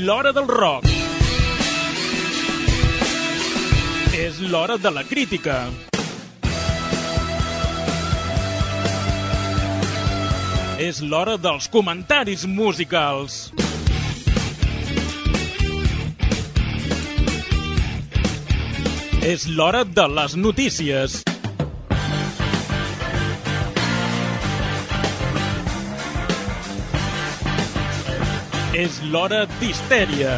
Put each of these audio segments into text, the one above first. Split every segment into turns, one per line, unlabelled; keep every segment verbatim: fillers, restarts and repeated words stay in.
l'hora del rock. És l'hora de la crítica. És l'hora dels comentaris musicals. És l'hora de les notícies. És l'hora d'histèria.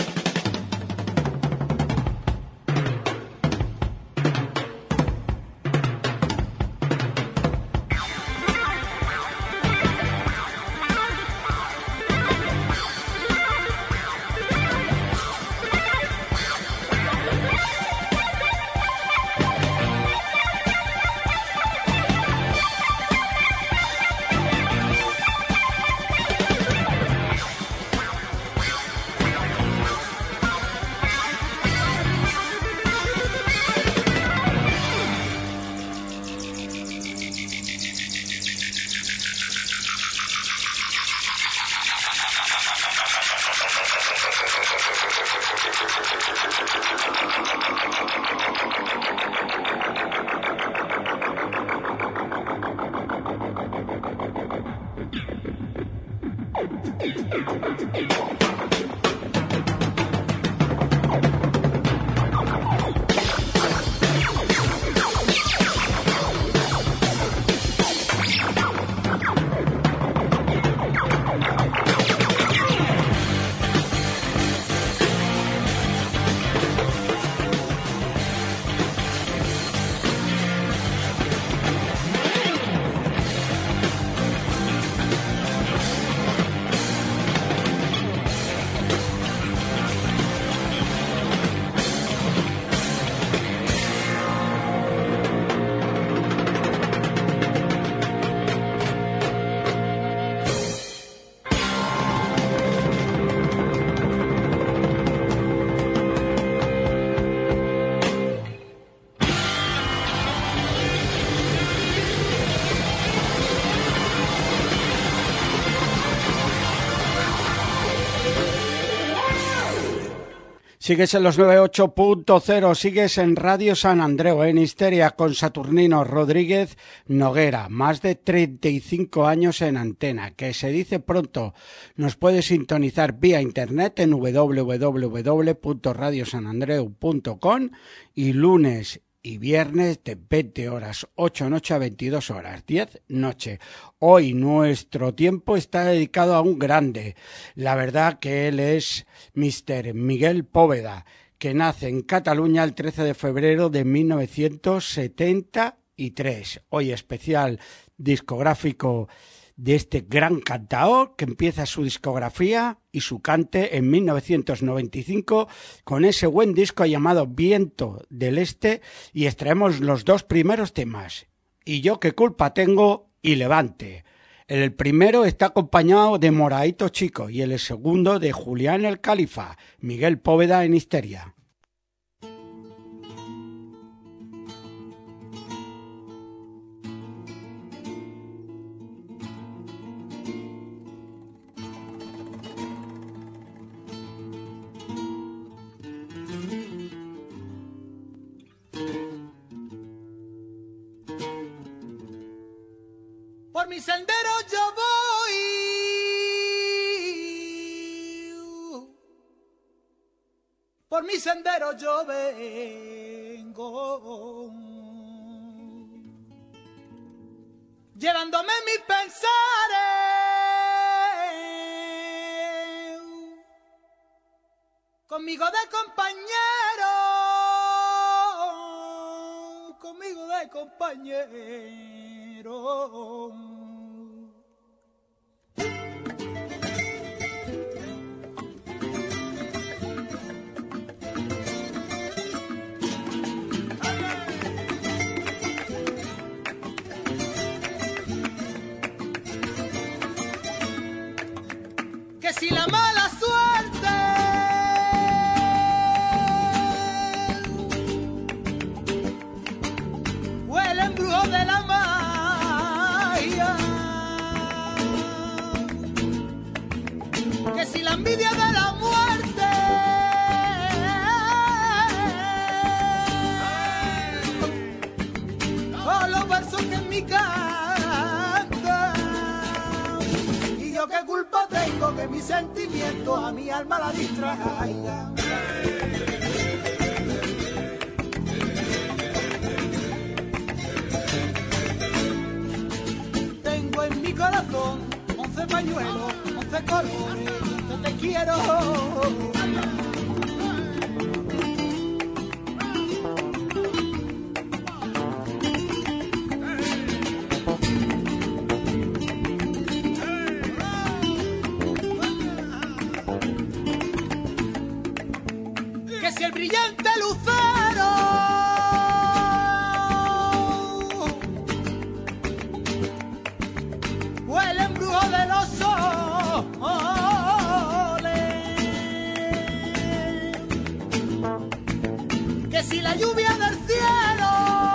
Sigues en los noventa y ocho punto cero, sigues en Radio San Andreu, en Histeria, con Saturnino Rodríguez Noguera. Más de treinta y cinco años en antena, que se dice pronto. Nos puedes sintonizar vía internet en doble u doble u doble u punto radio san andreu punto com y lunes y viernes de veinte horas, ocho noche a veintidós horas, diez noche. Hoy nuestro tiempo está dedicado a un grande. La verdad que él es mister Miguel Poveda, que nace en Cataluña el trece de febrero de mil novecientos setenta y tres. Hoy especial discográfico de este gran cantaor que empieza su discografía y su cante en mil novecientos noventa y cinco con ese buen disco llamado Viento del Este, y extraemos los dos primeros temas, Y yo qué culpa tengo y Levante. El primero está acompañado de Moraito Chico y el segundo de Julián el Califa. Miguel Poveda en Histeria.
Por mi sendero yo voy, por mi sendero yo vengo, llevándome mis pensares, conmigo de compañero, conmigo de compañero. Que si la mala suerte o el embrujo de la magia, que si la envidia de la muerte sentimiento a mi alma la distraiga. Tengo en mi corazón once pañuelos, once colores, once te quiero. Si el brillante lucero o el embrujo de los soles, que si la lluvia del cielo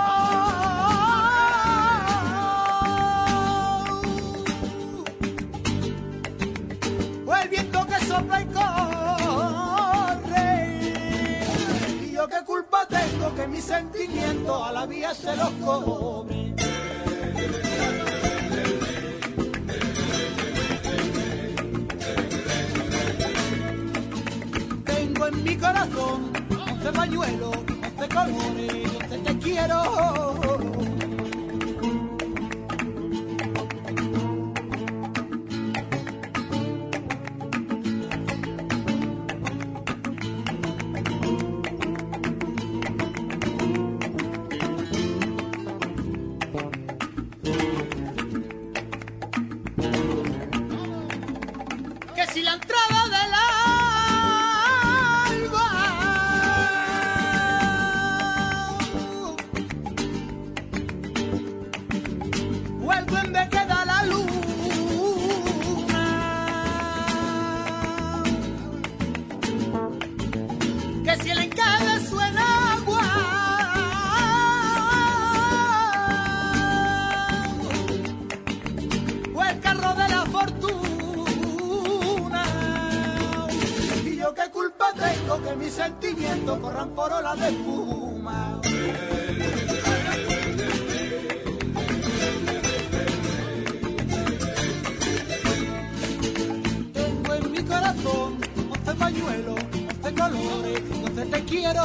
o el viento que sopla y corre. ¿Qué culpa tengo que mis sentimientos a la vía se los cobre? Tengo en mi corazón once pañuelos, once colores, once te quiero. Que mis sentimientos corran por olas de espuma. Tengo en mi corazón once pañuelos, once colores, once te quiero.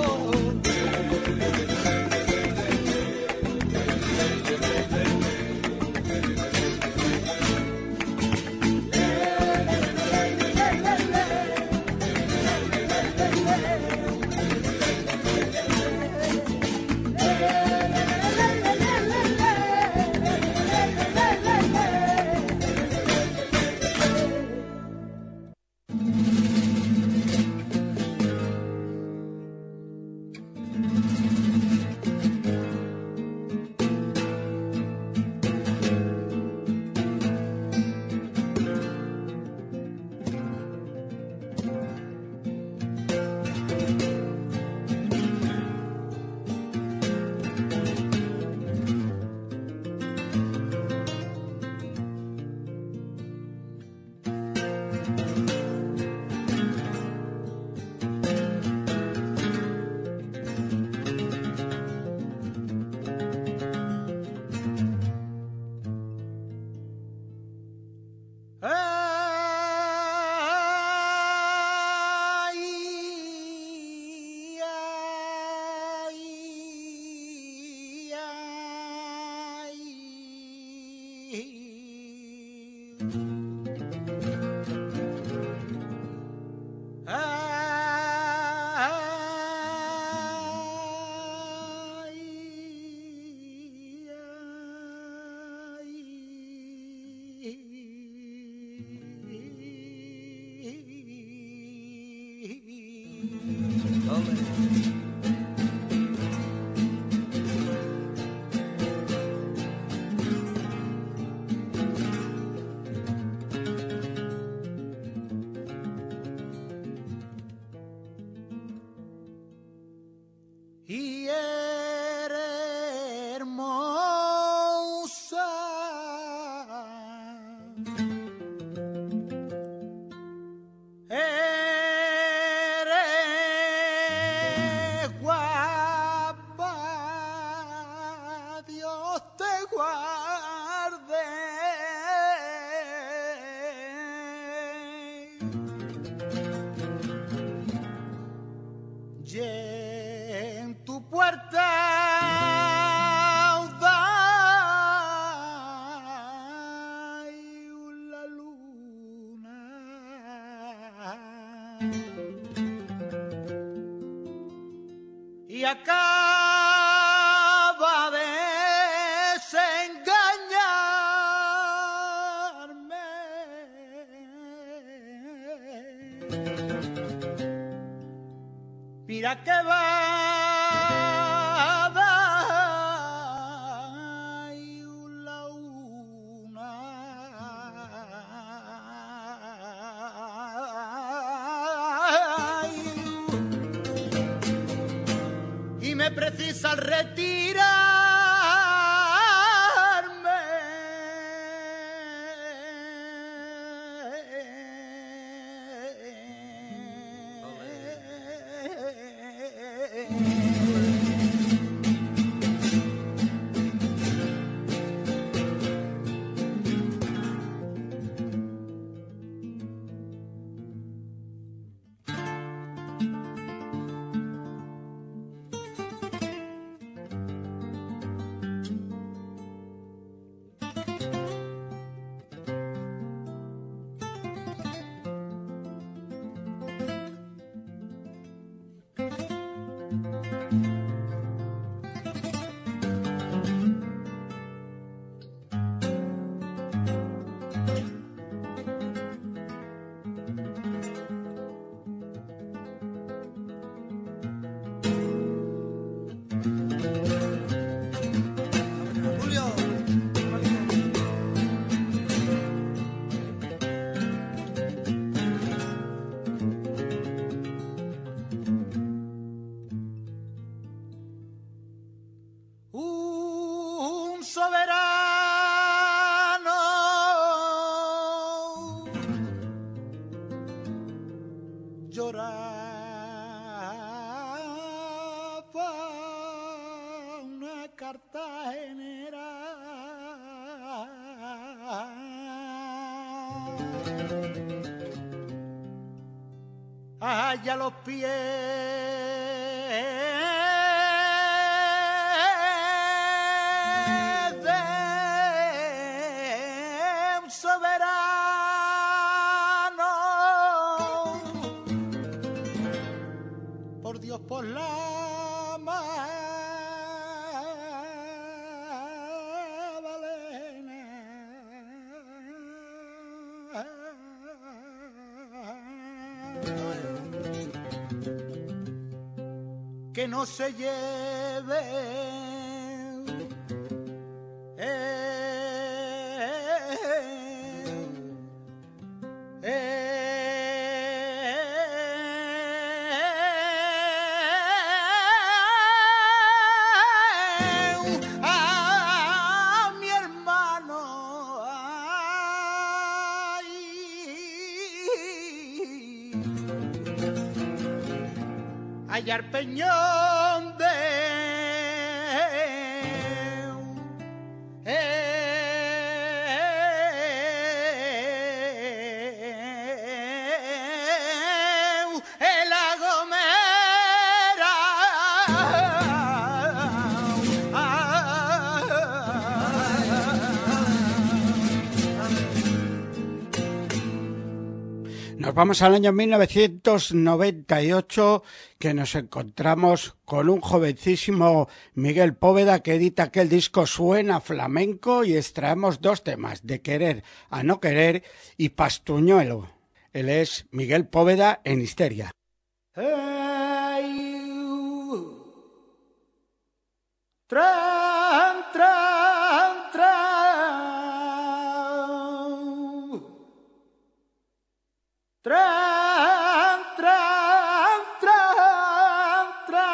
Y eres hermosa, eres guapa, Dios te guarde. acaba de desengañarme. Mira que va a dar la una y me precisa al retirarme. Allá a los pies de un soberano, por Dios, por la Magdalena, que no se lleve eh, eh, a mi hermano, ay, hallar peñón de
Nos vamos al año mil novecientos noventa y ocho, que nos encontramos con un jovencísimo Miguel Poveda que edita aquel disco Suena Flamenco, y extraemos dos temas, De querer a no querer y Pastuñuelo. Él es Miguel Poveda en Histeria.
Hey, tran, tran, tran. Tran, tran, tran,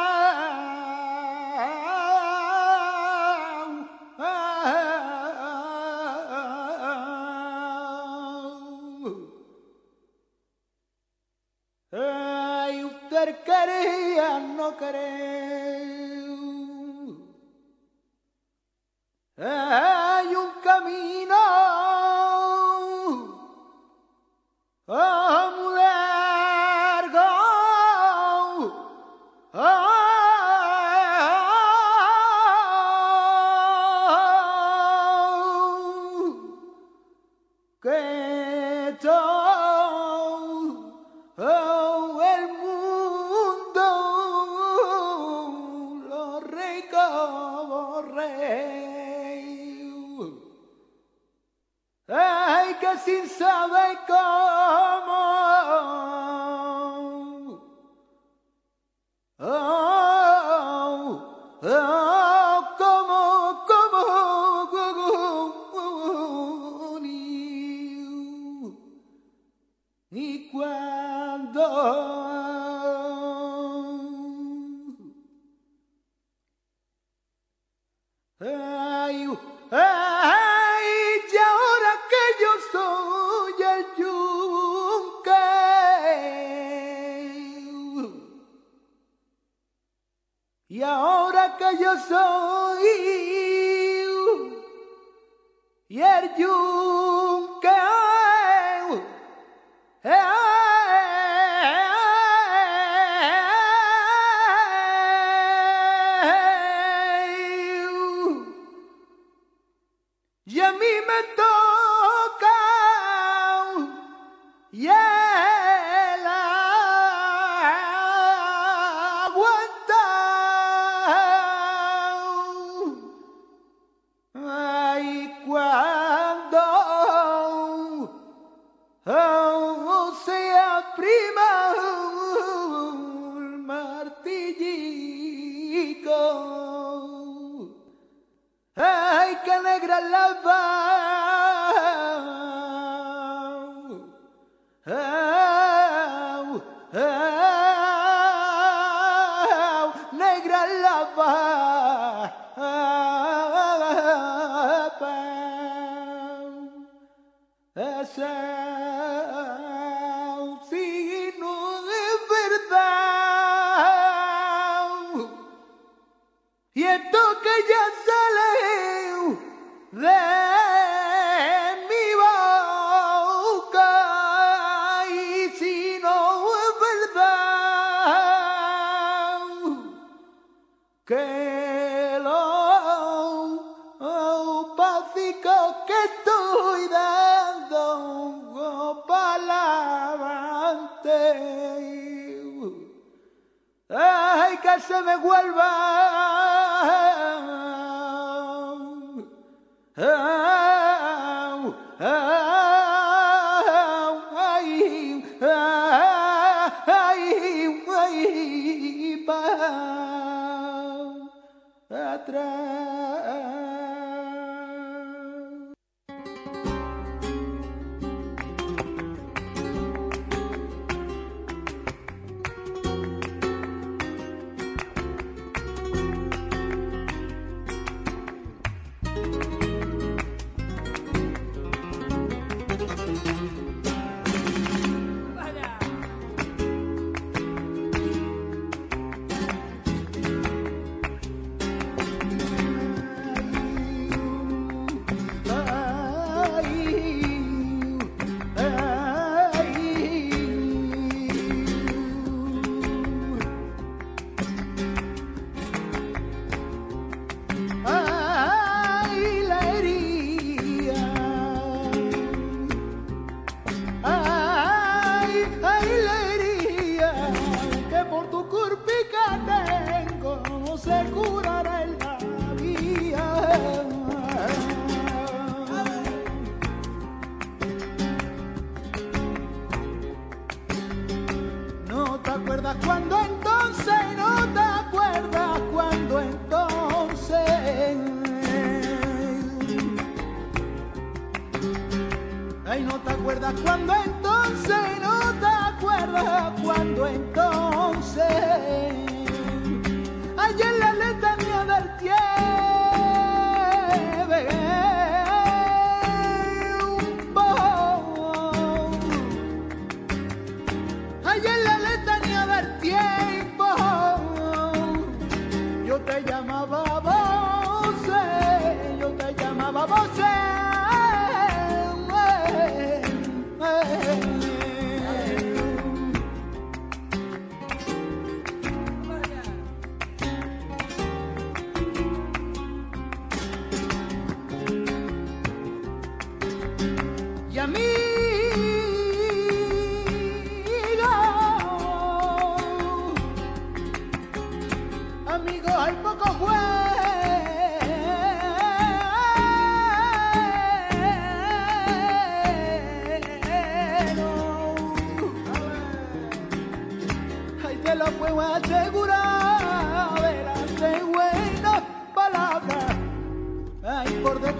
tran. Ay, usted quería no querer. Hay un camino oh, muy largo, oh, que todo oh, el mundo sin saber cómo. Oh, oh, cómo, cómo, cómo, ni, ni cuándo. Ay, ay, y ahora que yo soy el yunque, y ahora que yo soy y el yunque, y a mí me toca y él aguanta. Ay, cuando oh, sea prima un martillico. Ay, que negra la va. Oh, oh, negra la va. Esa si no es verdad. Y esto que ya sale de mi boca, y si no es verdad, que lo oh, pasico que estoy dando para adelante. Ay, que se me vuelva. Oh, oh, ay, ay, ay, pa atrás. Cuando entonces, no te acuerdas cuando entonces. Ay, no te acuerdas cuando entonces, no te acuerdas cuando entonces. Ay, en la letanía del tiempo. Ay, en la letanía del tiempo, yo te llamaba voces, yo te llamaba voces. Y a mí hay poco juez.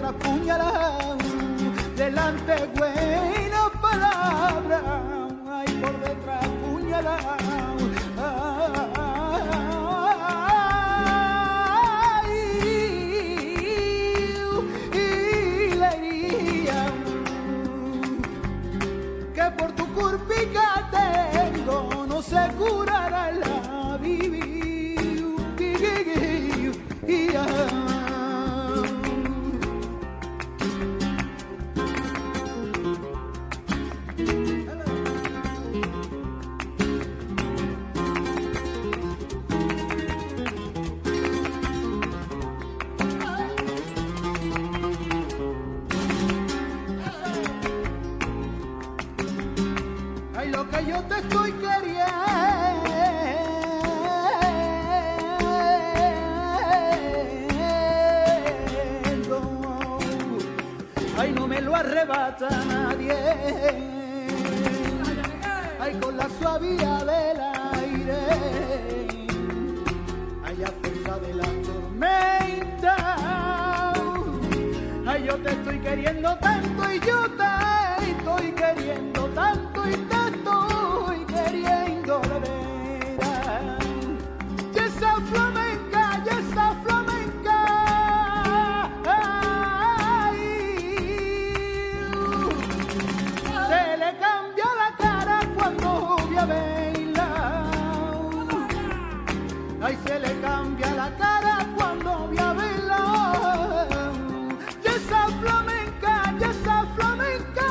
detrás puñalada, delante buena palabra, ay, por detrás puñalada. Por tu curpica tengo, no se curará la vivir. Ay, lo que yo te estoy queriendo, ay, no me lo arrebata nadie, ay, con la suavidad del aire, ay, a fuerza de la tormenta, ay, yo te estoy queriendo tanto y yo te estoy queriendo tanto y te estoy queriendo de veras. Y esa flamenca, y esa flamenca, ay, se le cambia la cara cuando voy a verla. Ay, se le cambia la cara cuando voy a verla. Y esa flamenca, y esa flamenca,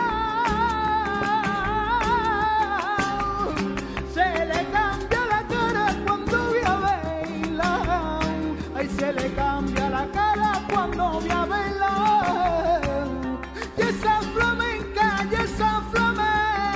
se le cambia la cara cuando voy a verla. Ay, se le cambia la cara cuando voy a verla. Y esa flamenca, y esa flamenca,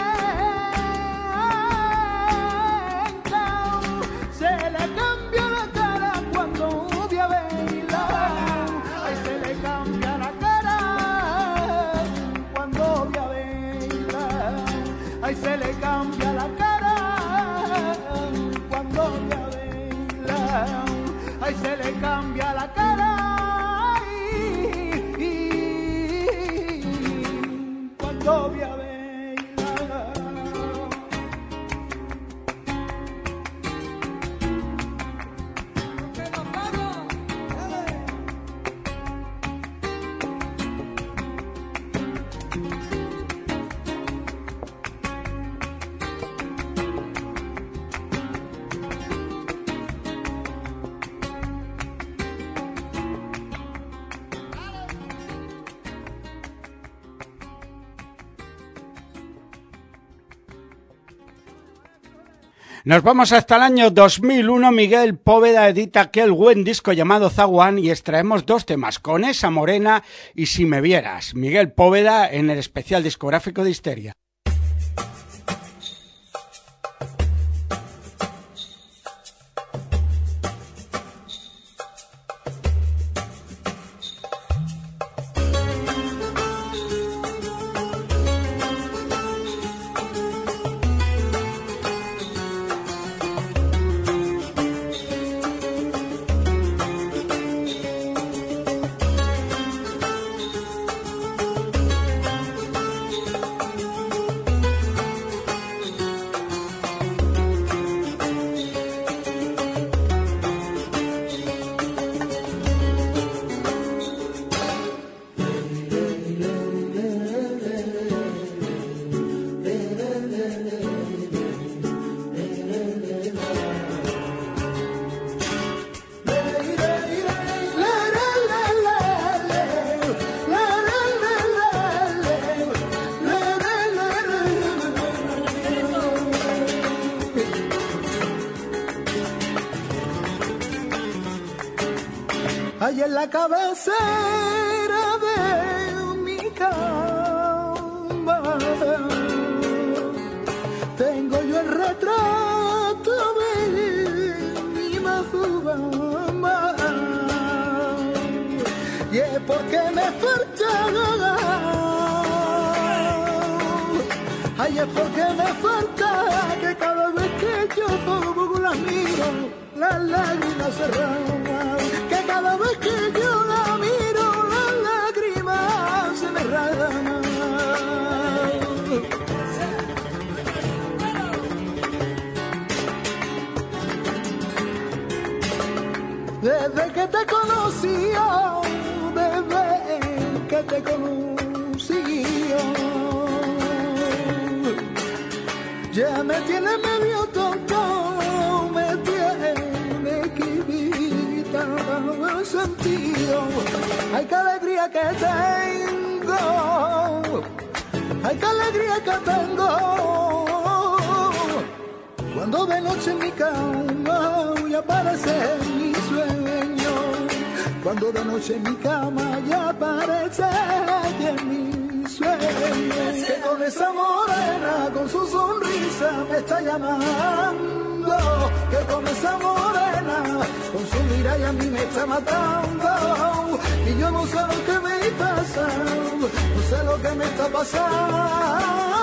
se le cambia la cara cuando voy a verla. Ay, se le cambia la cara cuando voy a verla. Ay, se le cambia la cara cuando voy a verla. Ay, se le cambia la cara cuando voy a verla.
Nos vamos hasta el año dos mil uno. Miguel Poveda edita aquel buen disco llamado Zaguán y extraemos dos temas, Con esa morena y Si me vieras. Miguel Poveda en el especial discográfico de Histeria. Ahí en la cabecera de mi cama tengo yo el retrato de mi mamá. Y es porque me falta nada. Ay, es porque me falta que cada vez que yo la miro, las lágrimas se derraman. Que cada vez que yo la miro, las
desde que te conocí, oh, desde que te conocí, oh, ya me tiene medio tonto, me tiene quitado el sentido. Ay, qué alegría que tengo, ay, qué alegría que tengo, cuando de noche en mi cama y aparece mi sueño, cuando de noche en mi cama ya aparece en mi sueño, que con esa morena, con su sonrisa me está llamando, que con esa morena, con su mirada a mí me está matando, y yo no sé lo que me pasa, no sé lo que me está pasando.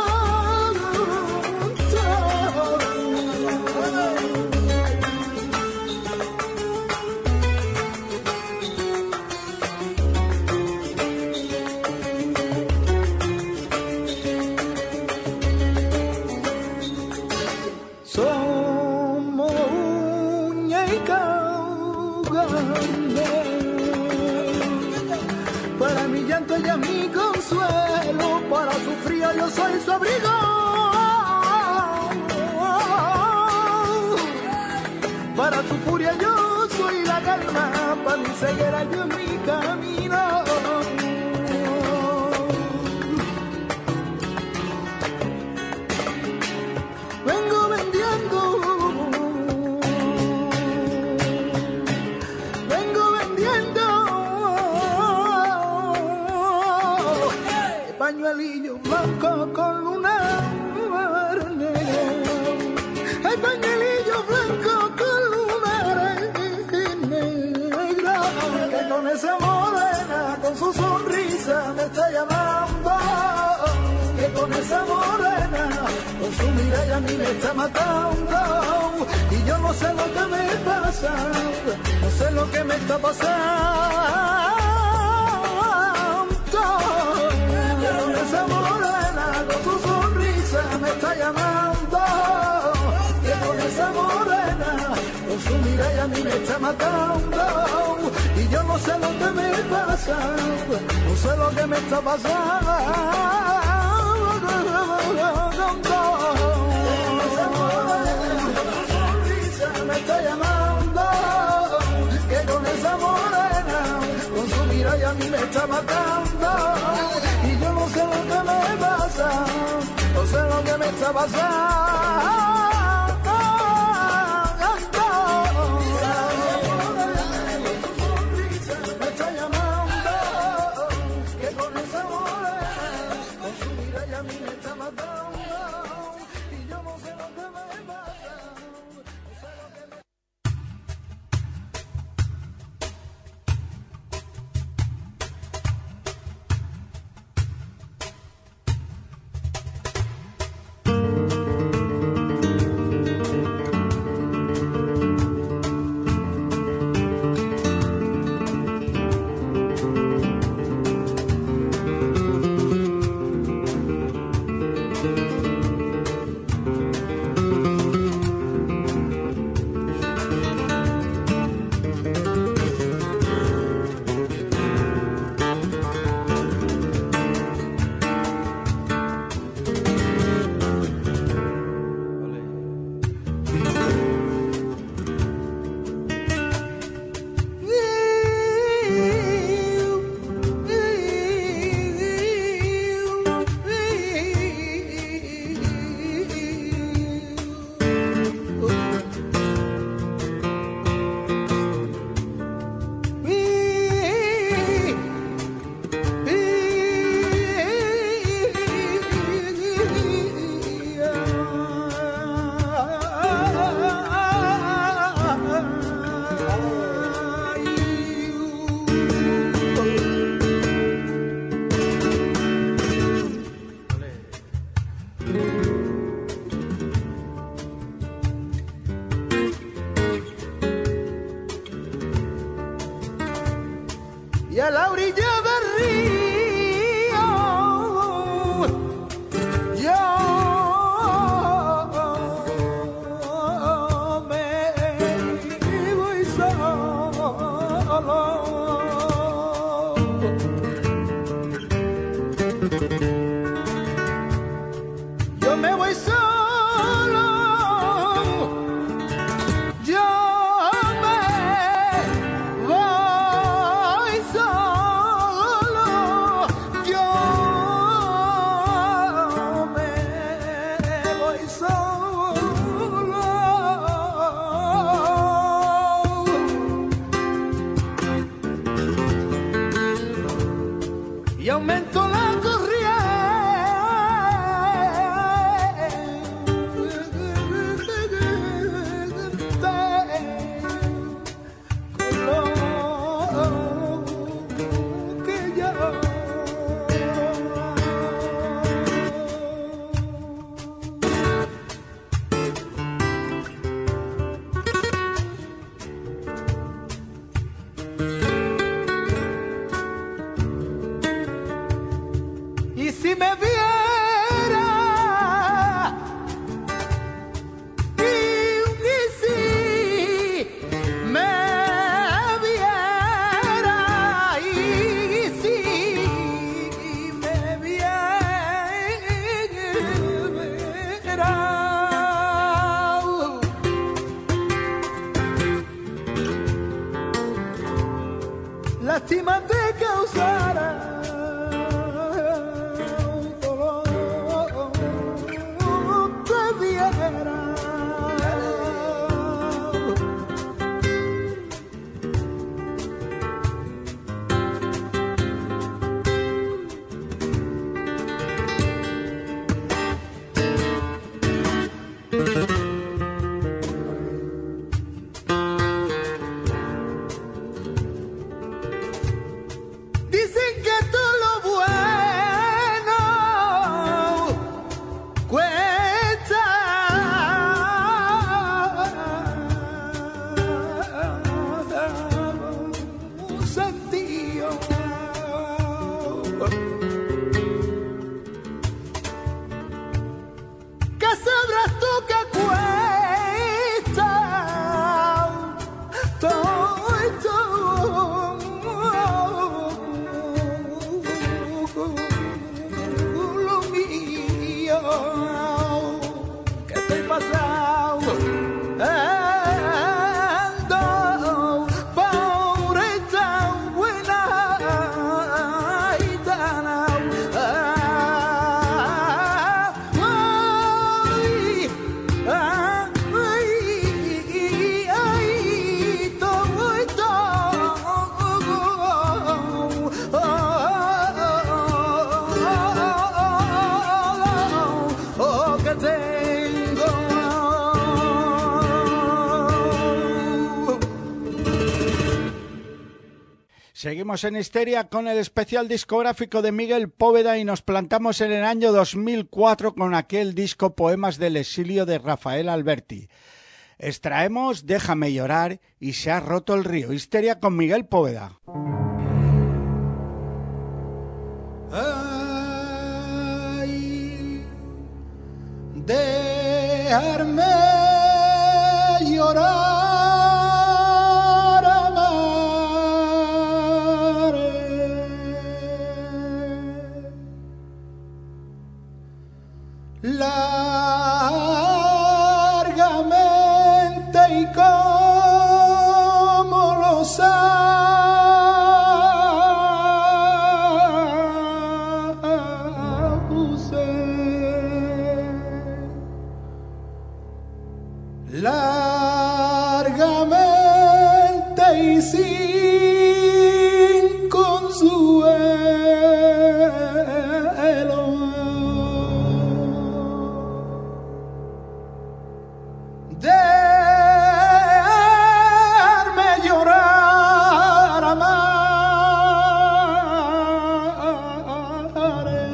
Somos muñecas grandes, para mi llanto y a mi consuelo, para su frío yo soy su abrigo. Para su furia yo soy la calma, para mi ceguera yo en mi camino. Vengo vendiendo, vengo vendiendo el pañuelillo blanco con lunar negro, el pañuelillo blanco con que con esa morena, con su sonrisa me está llamando, que con esa morena, con su mirada a mí me está matando, y yo no sé lo que me pasa, no sé lo que me está pasando, que con esa morena, con su sonrisa me está llamando, que con esa morena, con su mirada a mí me está matando, y yo no sé lo que me pasa, no sé lo que me está pasando. Esa morena, con su sonrisa me está llamando, que con esa morena, con su mirada a mí me está matando, y yo no sé lo que me pasa, no sé lo que me está pasando. y a la orilla del río yo me voy solo. Yo me voy solo, yo me voy solo, yo me voy solo. Y aumento la y si me viera, y, y si me viera, y, si me viera, lástima te causara. Dicen que todo lo bueno cuesta un sentido. ¿Qué sabrás tú que cuesta todo esto? Lo mío que estoy pasando por esta buena gitana. Ay, ay, ay, todo esto oh, que tengo.
Seguimos en Histeria con el especial discográfico de Miguel Poveda y nos plantamos en el año dos mil cuatro con aquel disco Poemas del exilio de Rafael Alberti. Extraemos Déjame llorar y Se ha roto el río. Histeria con Miguel Poveda.
Ay, dejarme llorar, largamente y como lo sabuse, largamente y sin consuelo. Dejarme llorar, amaré.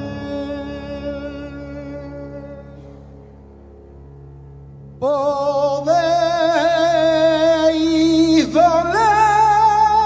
Podéis doler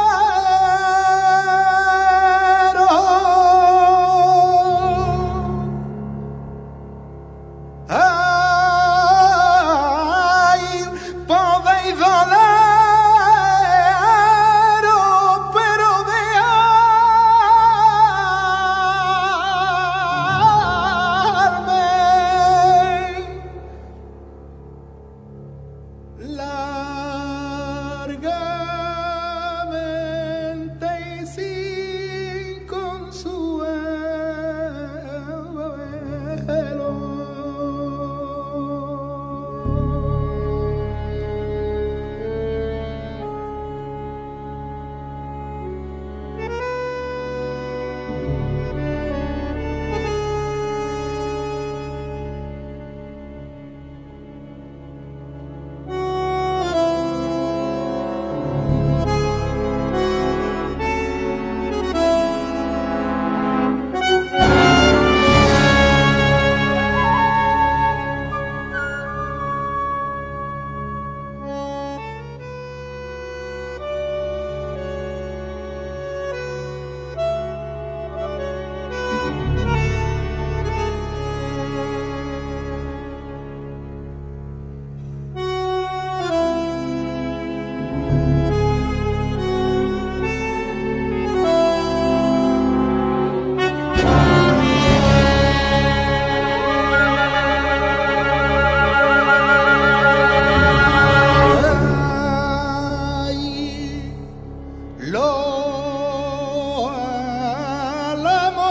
Lo alamo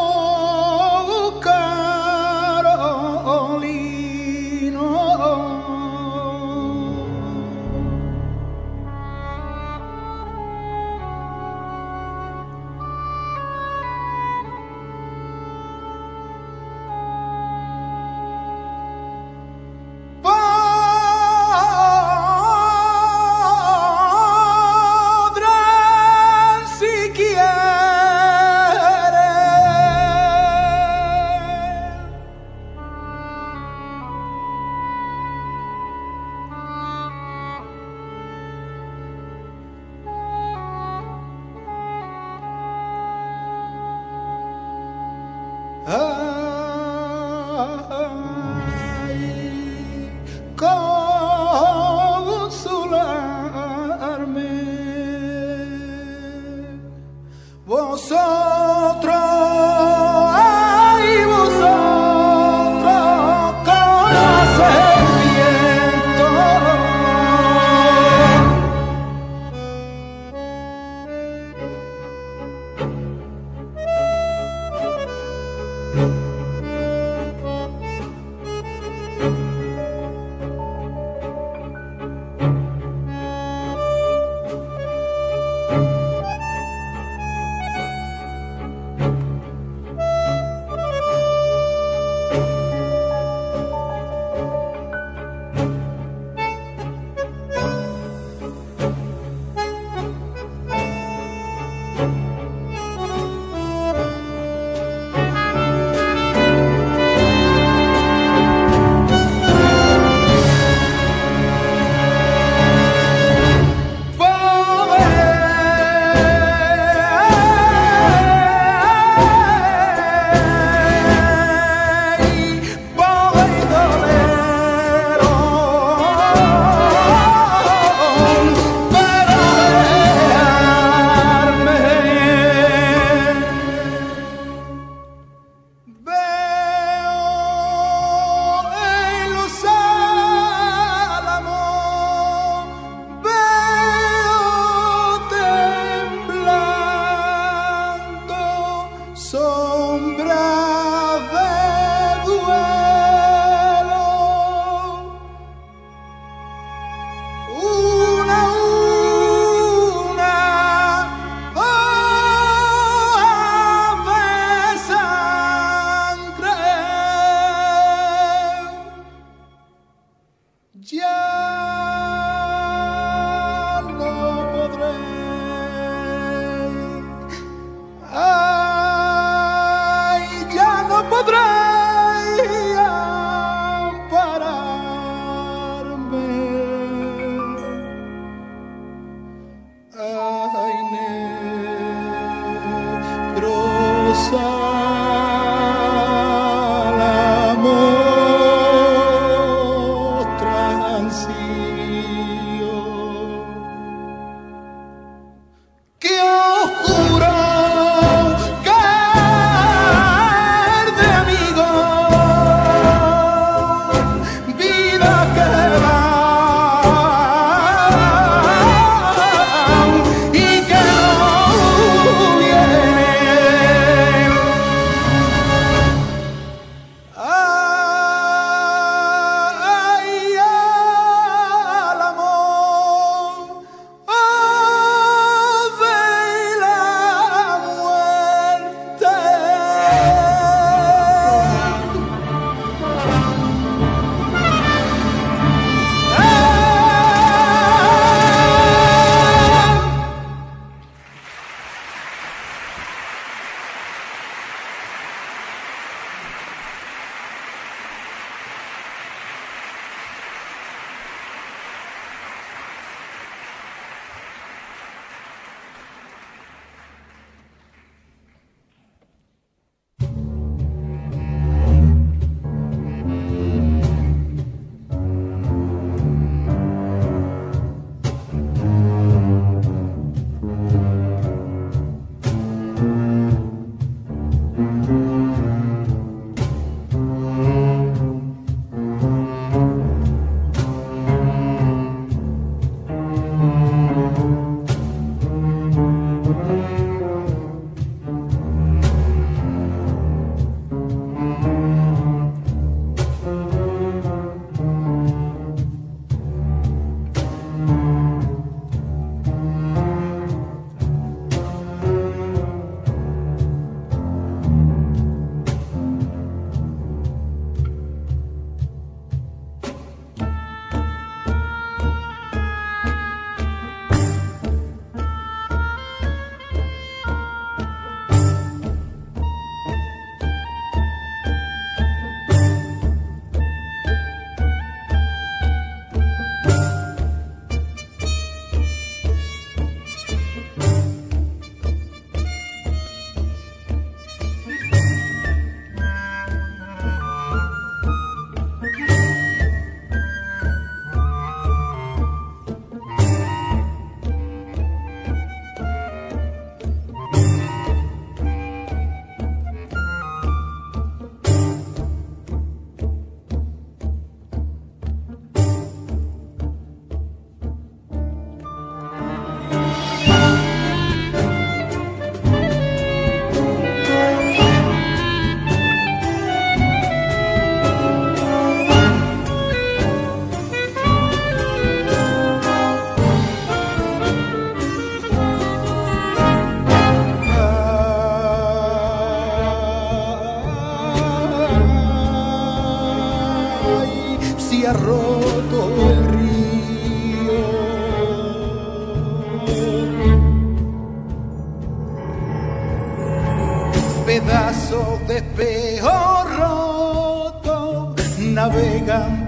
Carolino. Podrán si ay, consolarme. Vosotros, ay, vosotros conocéis viento.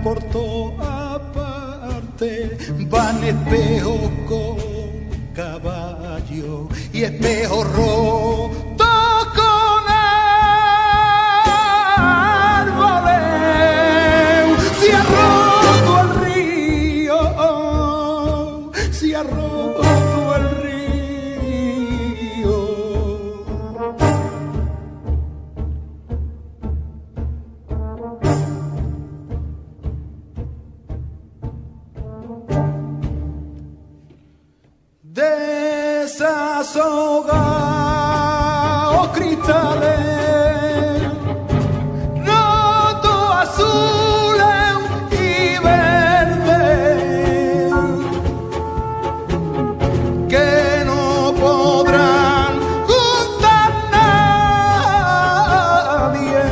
por toda parte, van espejos con caballo y espejos rotos con árboles. Se ha roto el río, se ha roto el río. Desahogados cristales, rotos azules y verdes, que no podrán juntar nadie.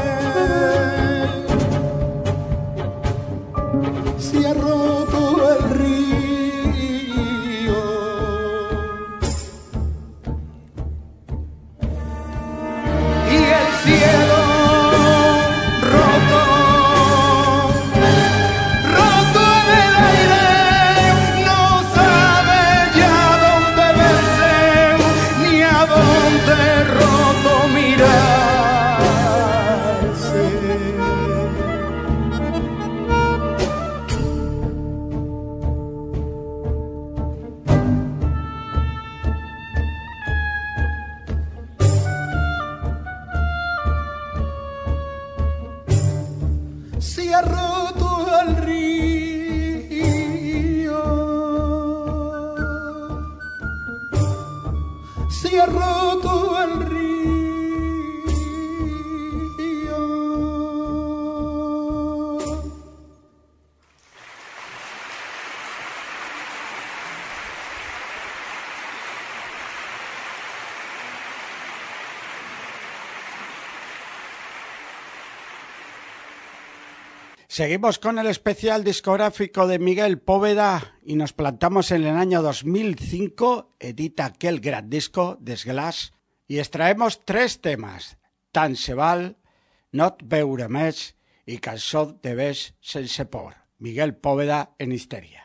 Se ha roto el río. Cielo roto, roto en el aire, no sabe ya dónde verse, ni a dónde roto mirarse. Se ha roto el río, se ha roto el río.
Seguimos con el especial discográfico de Miguel Poveda y nos plantamos en el año dos mil cinco, edita aquel gran disco, Desglaç, y extraemos tres temas, Tant se val, Not veure més y Cançó de beix sense por. Miguel Poveda en Histeria.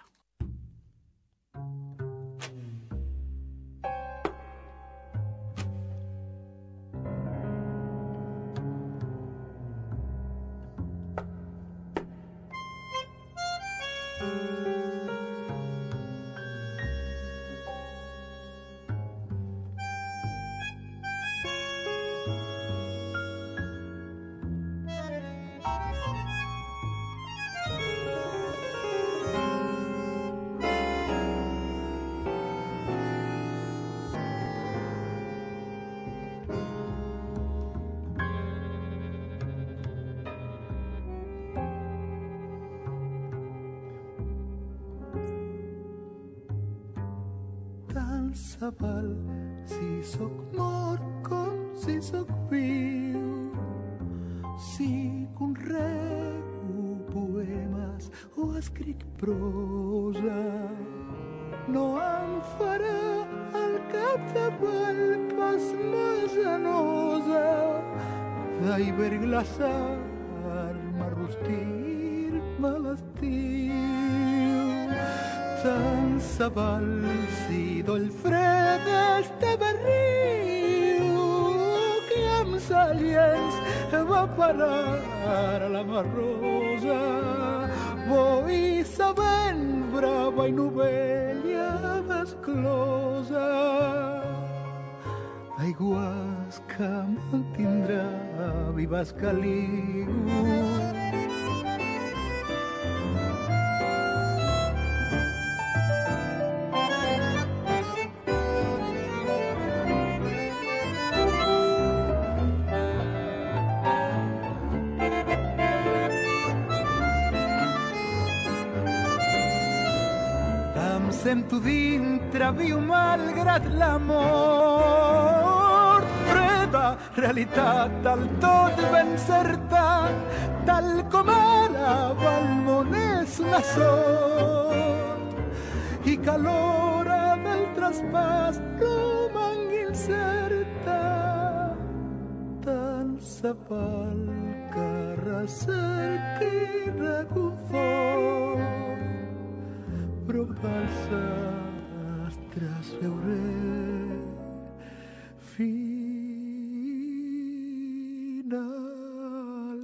Se val si soc mort com si soc viu, si conrego poemes o escric prosa, no em farà al capdavall pasmagenosa d'hivern glaçar-me, rostir-me l'estiu. Tant se val si doll fred este barril que amb salients va parar a la marrosa, bo i sabent brava i novella desclosa, aigües que mantindrà vives caliu. Sento dintre viu malgrat la mort, freda realitat del tot ben certa, tal com ara el món és una sort, i que a l'hora del traspàs romangui incerta, tant se val que terra cerqui reconfort, però pels astres veuré final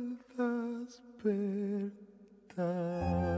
despertar.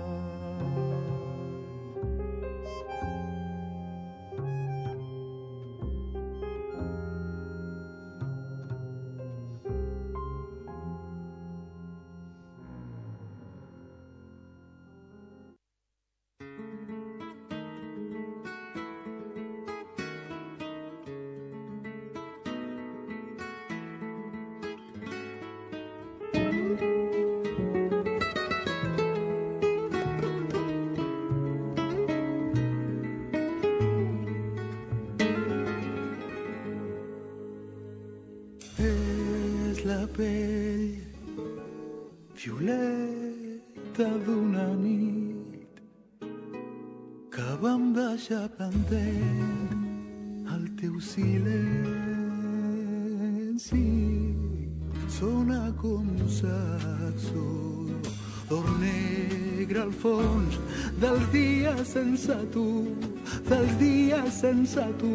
La pell violeta d'una nit que vam deixar pendent el teu silenci. Sona com un saxo d'or negre al fons dels dies sense tu, dels dies sense tu.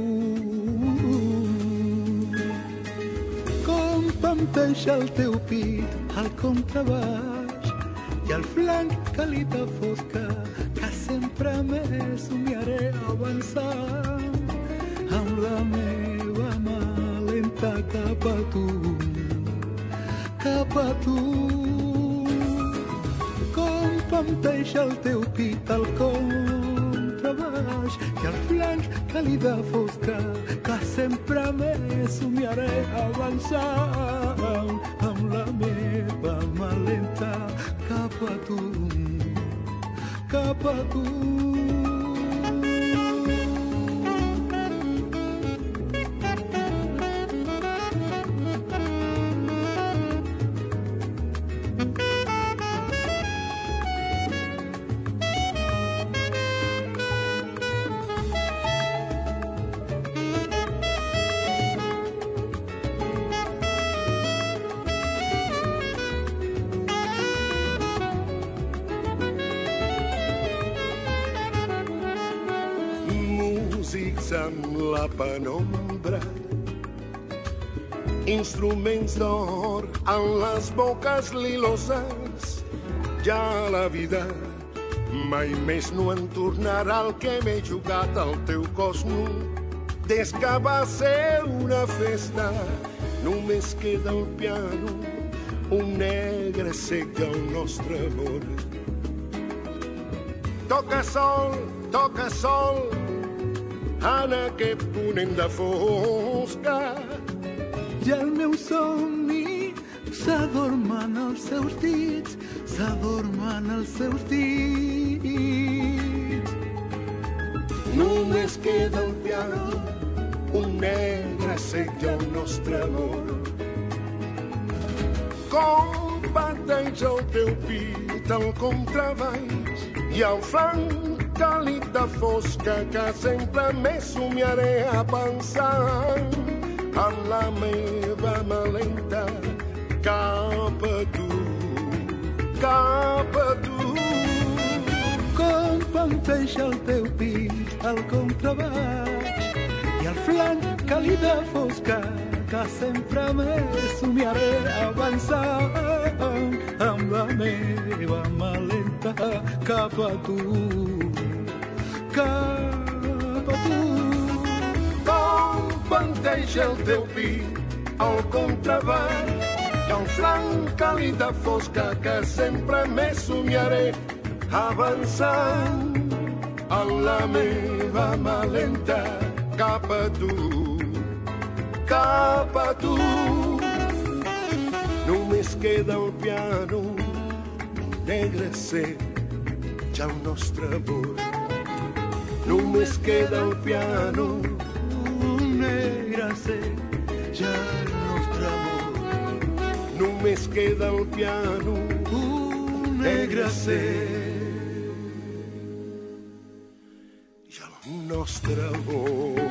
Panteixa el teu pit al contrabaix i al flanc càlida fosca que sempre més somiaré avançant amb la meva mà lenta cap a tu, cap a tu. Com panteixa el teu pit al contrabaix i al flanc càlida fosca que sempre més somiaré avançant amb la meva mà lenta cap a tu, cap a tu.
En la penombra, instruments d'or en les boques liloses, ja la vida mai més no en tornarà el que m'he jugat al teu cos nu. Des que va ser una festa, només queda el piano, un negre sec del nostre amor. Toca sol, toca sol, en aquest ponent de fosca.
I el meu somni s'adormen els seus dits, s'adormen els seus dits.
Només queda el piano, un negre sec i el nostre amor. Com bateja el teu pit al contrabaix i al flanc càlid de fosca que sempre més somiaré a pensar en la meva mà lenta cap a tu, cap a tu.
Com panteixa el teu pit al contrabaix i al flanc càlida fosca que sempre més somiaré avançar amb la meva mà lenta cap a tu, cap a tu.
Com panteja el teu pit al contrabaix i al flanc càlida fosca que sempre més somiaré avançant en la meva mà lenta cap a tu, cap a tu. Només queda el piano, negre sec, ja el nostre amor. Només queda el piano,
un negre sec, ja el nostre amor.
Només queda el piano,
un negre sec,
ja el nostre amor.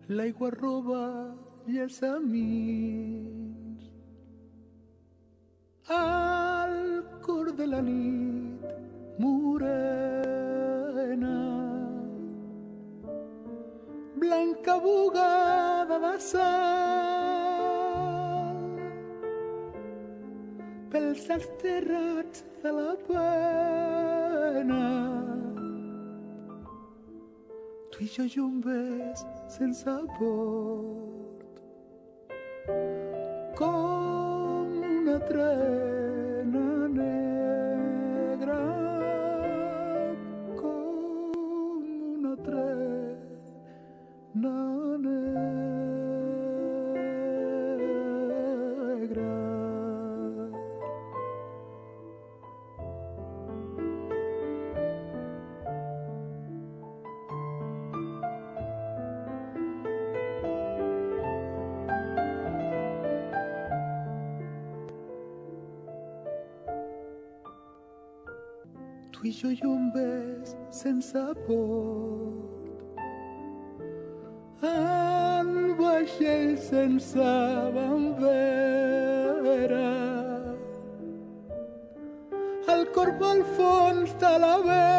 l'aigua roba i els amics. Al cor de la nit morena, blanca bugada de sal, pels als terrats de la pena. Tu i jo jumbes sense port, com una trena negra, com una trena negra. Tu i jo jumbes sense port, en vaixell sense bandera, el corb al fons de la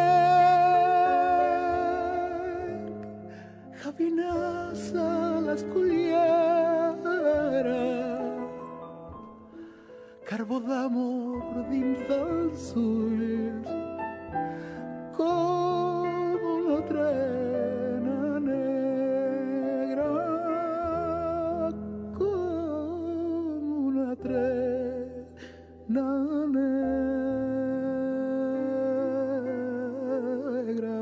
bec, gavines a l'escullera, carbó d'amor dins dels ulls, com una trena negra, com una trena negra.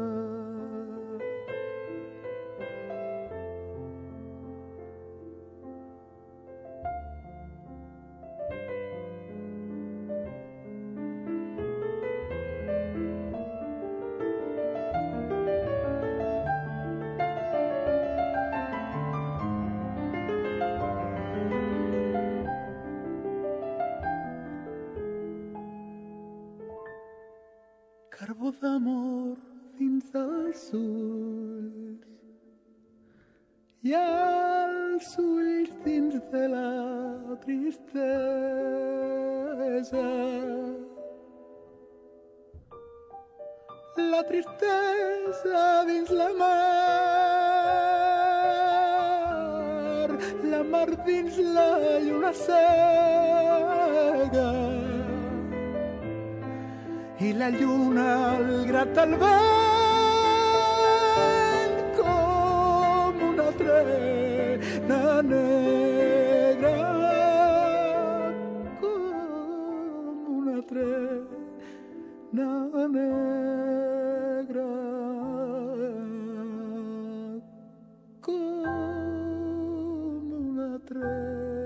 Carbó d'amor dins dels ulls i els ulls dins de la tristesa. La tristesa dins la mar, la mar dins la lluna cega, i la lluna el grata el vent com una trena negra, com una trena negra, com una trena.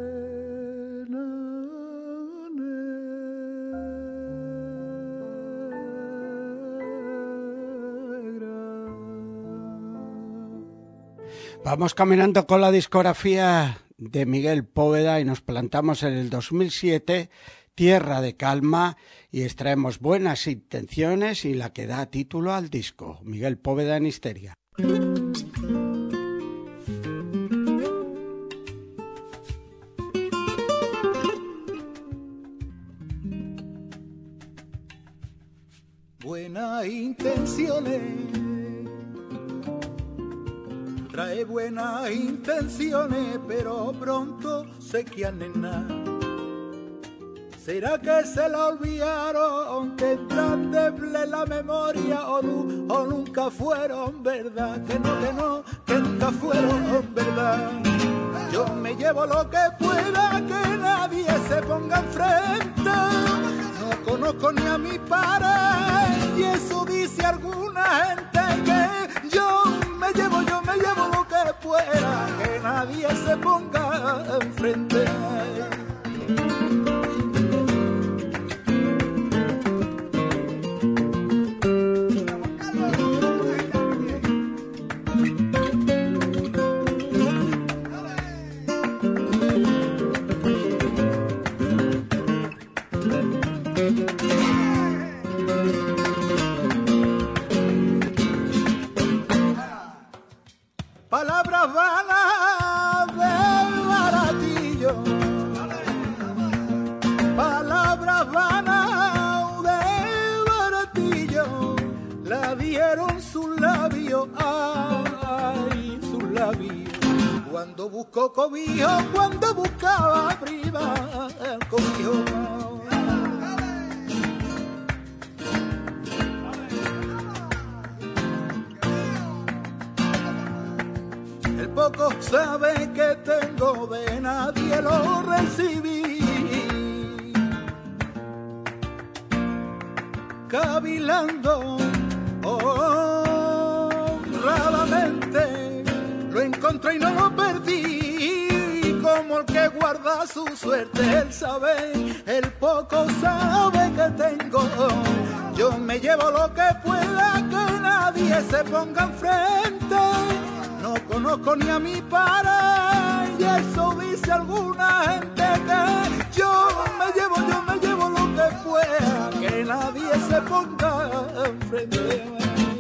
Vamos caminando con la discografía de Miguel Poveda y nos plantamos en el dos mil siete, Tierra de Calma, y extraemos Buenas Intenciones y la que da título al disco, Miguel Poveda en Histeria.
Buenas intenciones, trae buenas intenciones, pero pronto se quieren nada. ¿Será que se la olvidaron, que entrandable la memoria o, nu, o nunca fueron verdad? Que no, que no, que nunca fueron verdad. Yo me llevo lo que pueda, que nadie se ponga enfrente. No conozco ni a mi padre y eso dice alguna gente, que yo me llevo, yo me llevo lo que pueda, que nadie se ponga enfrente. Palabras Cuando busco cobijo, cuando buscaba prima el cobijo. El poco sabe que tengo, de nadie lo recibí. Cavilando honradamente, lo encontré y no lo perdí. Como el que guarda su suerte, él sabe, el poco sabe que tengo. Yo me llevo lo que pueda, que nadie se ponga enfrente. No conozco ni a mi padre, y eso dice alguna gente, que yo me llevo, yo me llevo lo que pueda, que nadie se ponga enfrente a mí.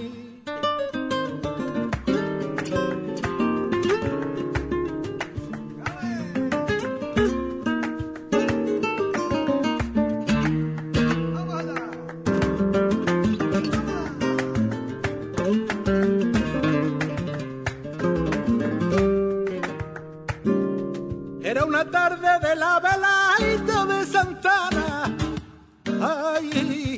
Era una tarde de la velaita de Santana, ay,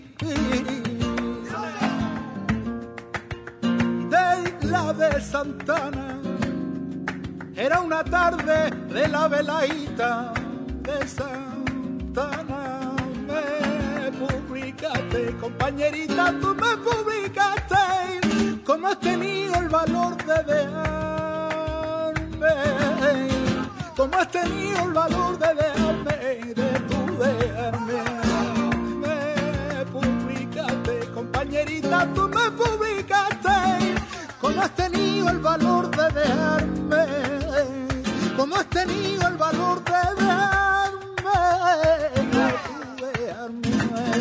de la de Santana. Era una tarde de la velaita de Santana. Me publicaste, compañerita, tú me publicaste. ¿Cómo has tenido el valor de dejarme? ¿Cómo has tenido el valor de dejarme, de tu dejarme? Me publicaste, compañerita, tú me publicaste. ¿Cómo has tenido el valor de dejarme? ¿Cómo has tenido el valor de dejarme, de tu dejarme?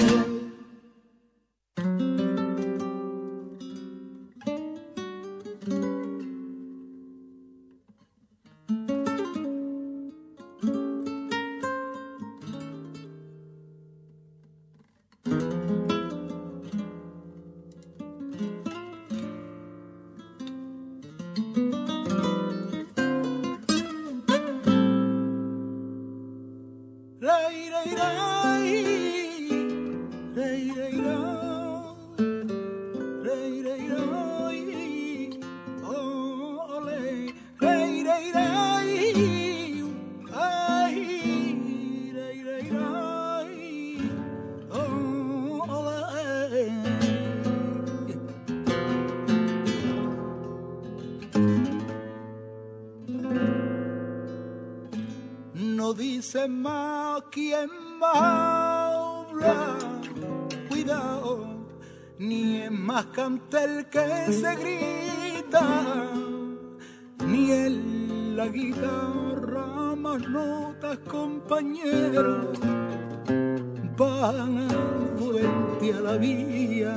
Dice más quien más habla, cuidado, ni es más cantel que se grita, ni en la guitarra más notas, compañeros, van a duente a la vía,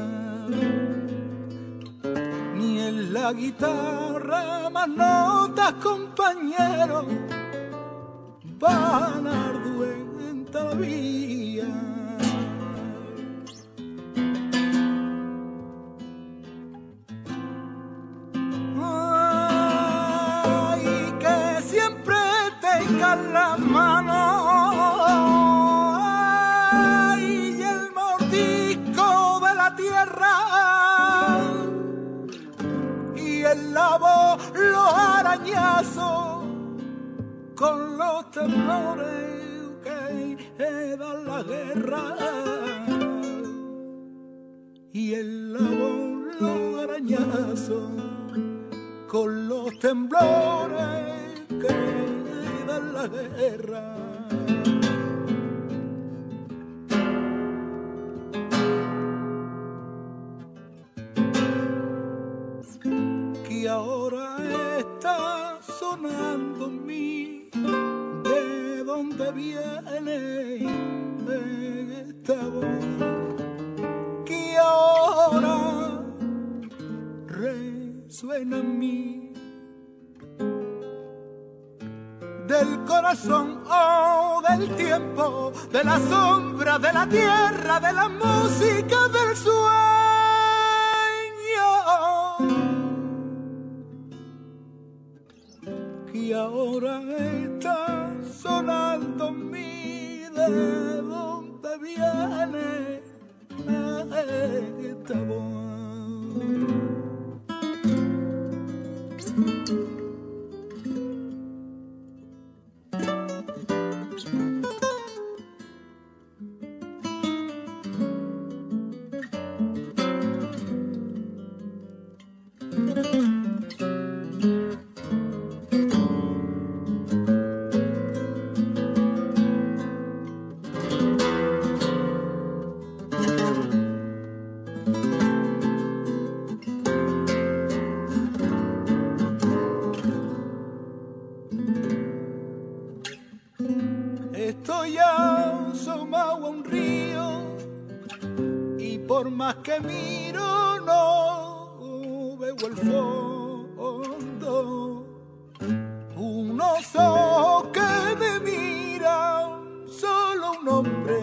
ni en la guitarra más notas, compañeros, van arduenta la vía. Ay, que siempre tengan la mano, ay, y el mordisco de la tierra, y el lavo, los arañazos, con los temblores que dan la guerra, y el labor, los arañazos, con los temblores que dan la guerra. Que ahora está sonando mi, de dónde viene esta voz, que ahora resuena en mí, del corazón o del tiempo, de la sombra, de la tierra, de la música, del sueño. Y ahora está sonando mi de dónde viene esta voz. Estoy asomado a un río y por más que miro no veo el fondo. Unos ojos que me miran, solo un hombre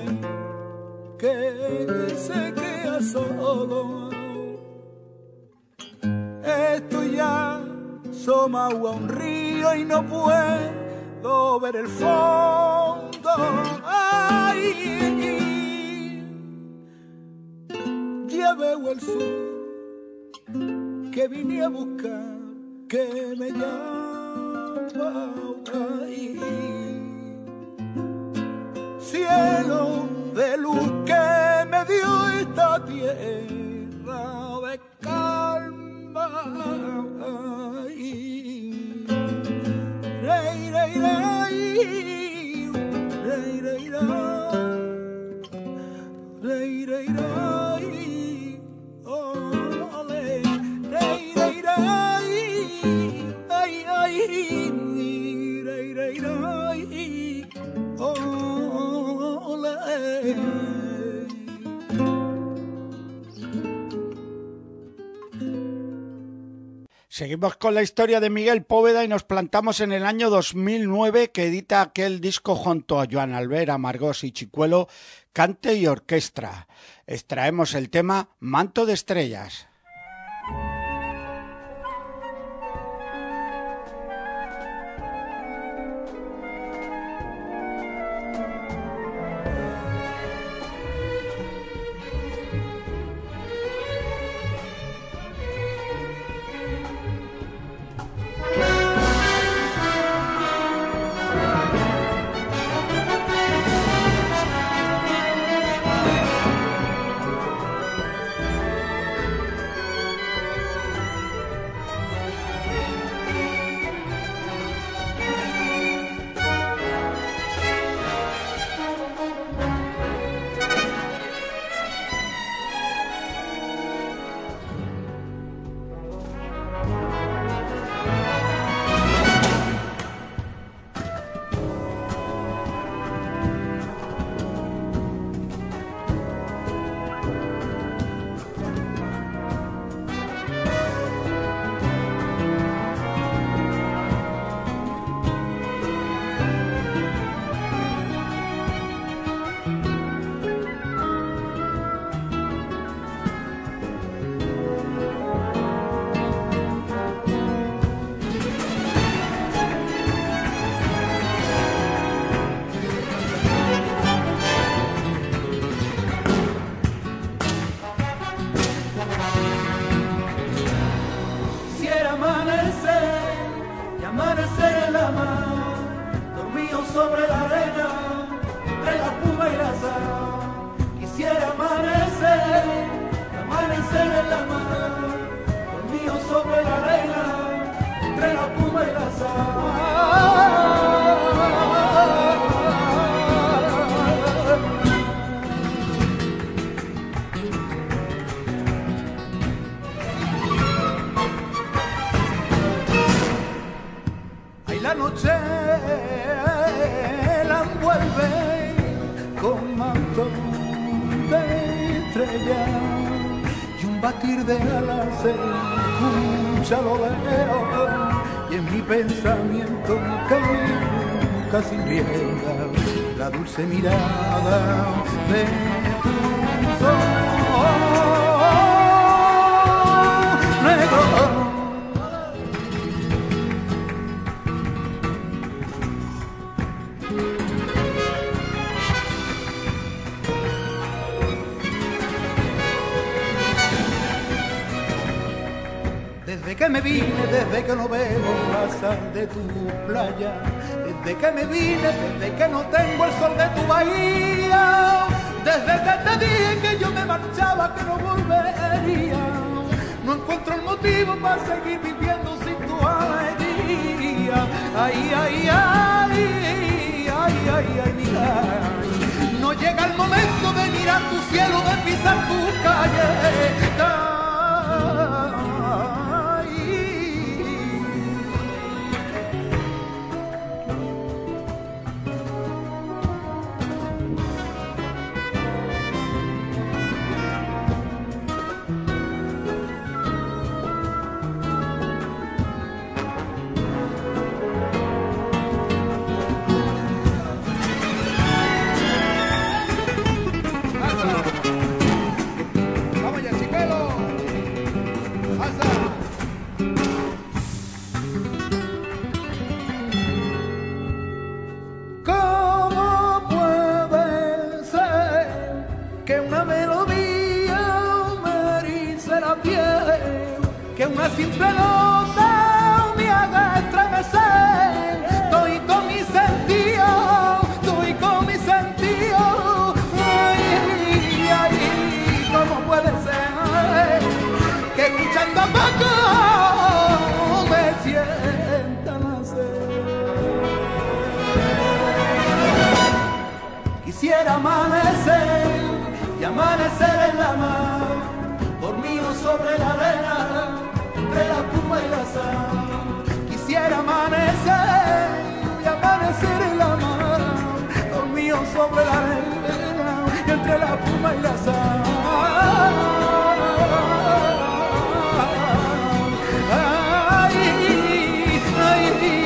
que se crea solo. Estoy asomado a un río y no puedo ver el fondo. Ay, ya veo el sol que vine a buscar, que me llama. Ay, cielo de luz que me dio esta tierra de calma. Ay, rey, rey, rey. Rey, rey, rey, rey, rey, ole, rey, rey, rey, ay, ay, rey, rey, rey, ole.
Seguimos con la historia de Miguel Póveda y nos plantamos en el año dos mil nueve, que edita aquel disco junto a Joan Albert, Amargós y Chicuelo, Cante y Orquestra. Extraemos el tema Manto de Estrellas.
Y un batir de alas se escucha, lo veo, y en mi pensamiento camina sin rienda la dulce mirada de tus ojos negros. me vine, desde que no veo pasar de tu playa, desde que me vine, desde que no tengo el sol de tu bahía, desde que te dije que yo me marchaba, que no volvería, no encuentro el motivo para seguir viviendo sin tu alegría. Ay, ay, ay, ay, ay, ay, mira, no llega el momento de mirar tu cielo, de pisar tu calle.
Que una simple nota me haga estremecer. Estoy con mi sentido, estoy con mi sentido. Ay, ay, ¿cómo puede ser que escuchando a Paco me sienta nacer? Quisiera amanecer y amanecer en la mar, dormido sobre la arena, entre la espuma y la sal. Quisiera amanecer y amanecer en la mar, dormido sobre la arena, y entre la espuma y la sal. Ay, ay, ay.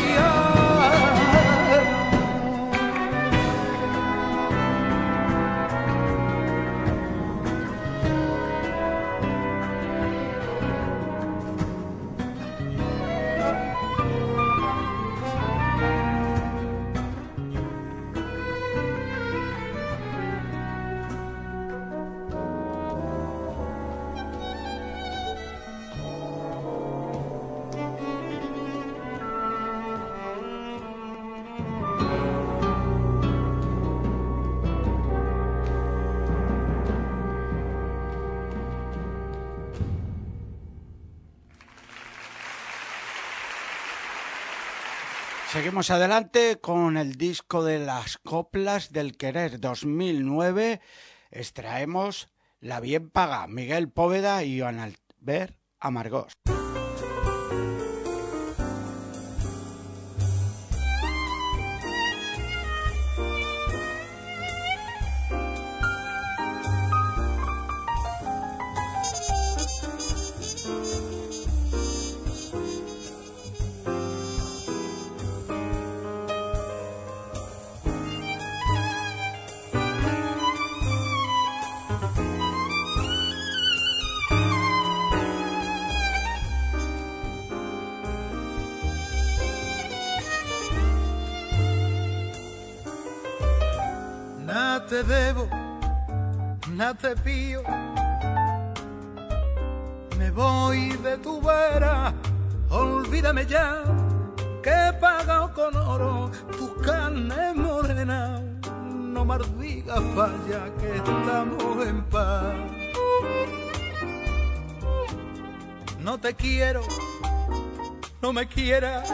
Seguimos adelante con el disco de las coplas del querer dos mil nueve. Extraemos La bien paga, Miguel Póveda y Joan Albert Amargós.
Nada te debo, nada te pido, me voy de tu vera, olvídame ya, que he pagado con oro tu carne morena, no maldigas falla que estamos en paz. No te quiero, no me quieras,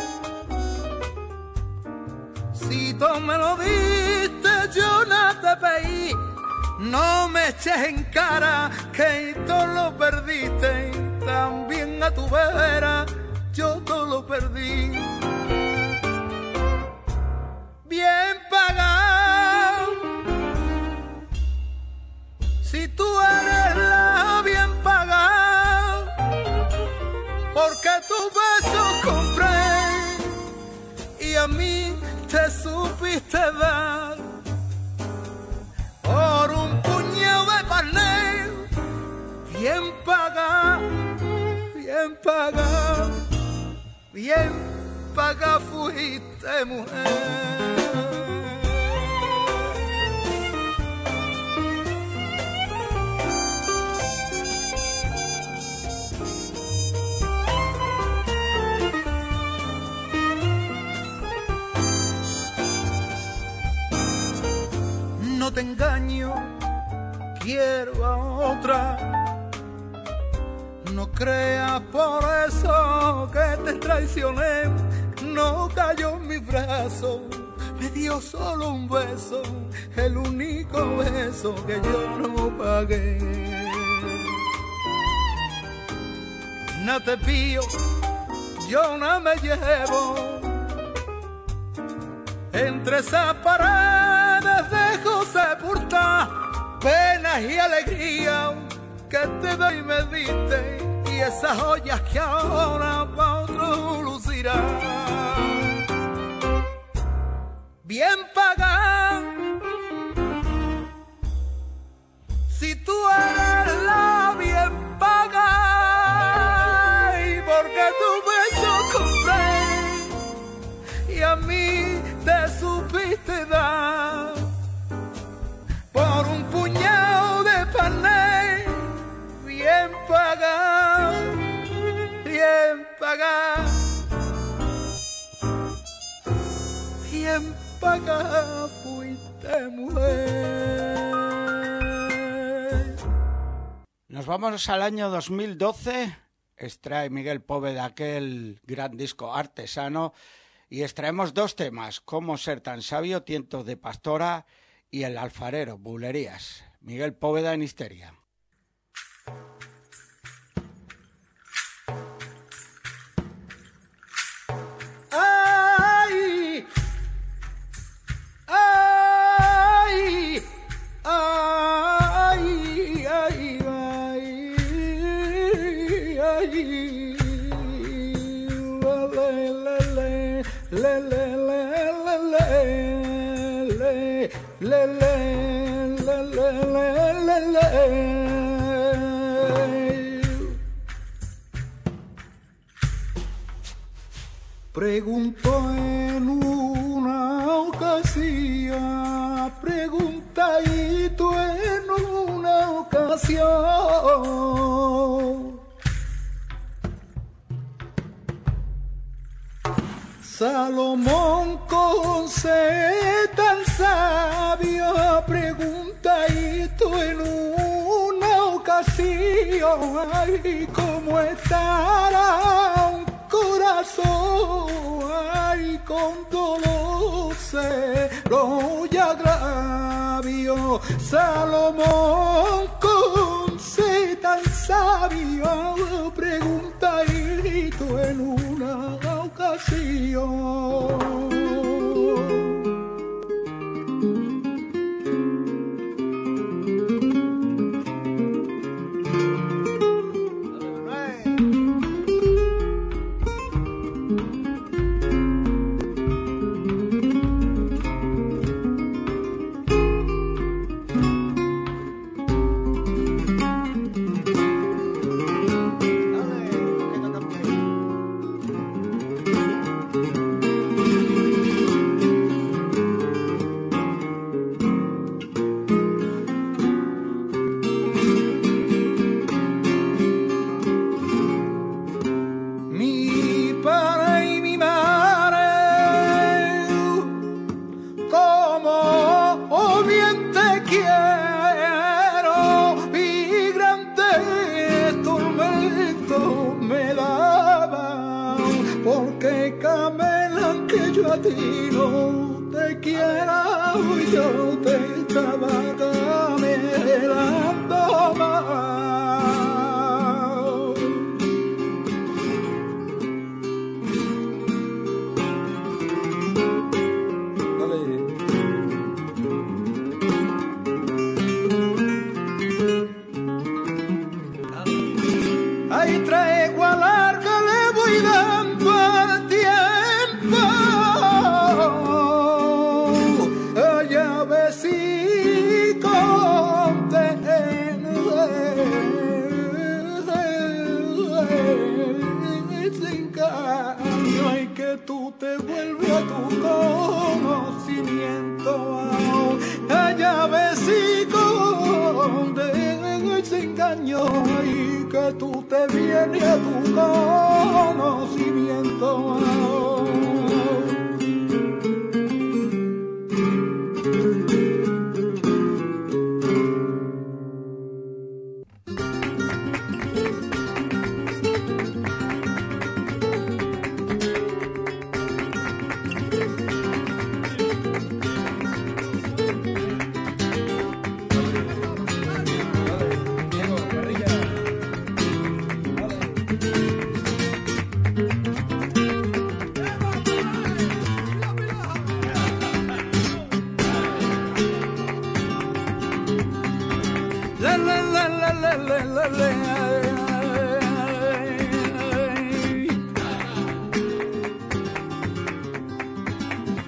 si tú me lo diste yo no te pedí, no me eches en cara que todo lo perdiste, también a tu vera yo todo lo perdí. Bien pagado, si tú eres la bien pagada, porque tus besos compré y a mí te supiste dar por un puñado de carne. Bien paga, bien paga, bien paga fuiste mujer. no te engaño, quiero a otra. No creas por eso que te traicioné, no cayó en mis brazos, me dio solo un beso, el único beso que yo no pagué. No te pillo, yo no me llevo, entre esas paredes dejo sepultar penas y alegría que te doy y me diste, y esas joyas que ahora pa' otro lucirán. Bien pagan, si tú eres la bien paga, y porque tu beso compré y a mí te supiste dar por un puñado de pané. Bien paga, bien paga, bien paga fuiste mujer.
Nos vamos al año dos mil doce, extrae Miguel Poveda aquel gran disco Artesano y extraemos dos temas, Cómo ser tan sabio, Tientos de Pastora y El alfarero, Bulerías. Miguel Poveda en Histeria.
Ay, ay, ay, ay, ay, ay, le, le, le, le, le, le, le, le, le. Preguntó en una ocasión, preguntadito en una ocasión. Salomón con ser tan sabio, preguntadito en una ocasión, ay, ¿cómo estará un corazón? Ay, con dolor, celo y agravio. Salomón con ser tan sabio, preguntadito en una ocasión.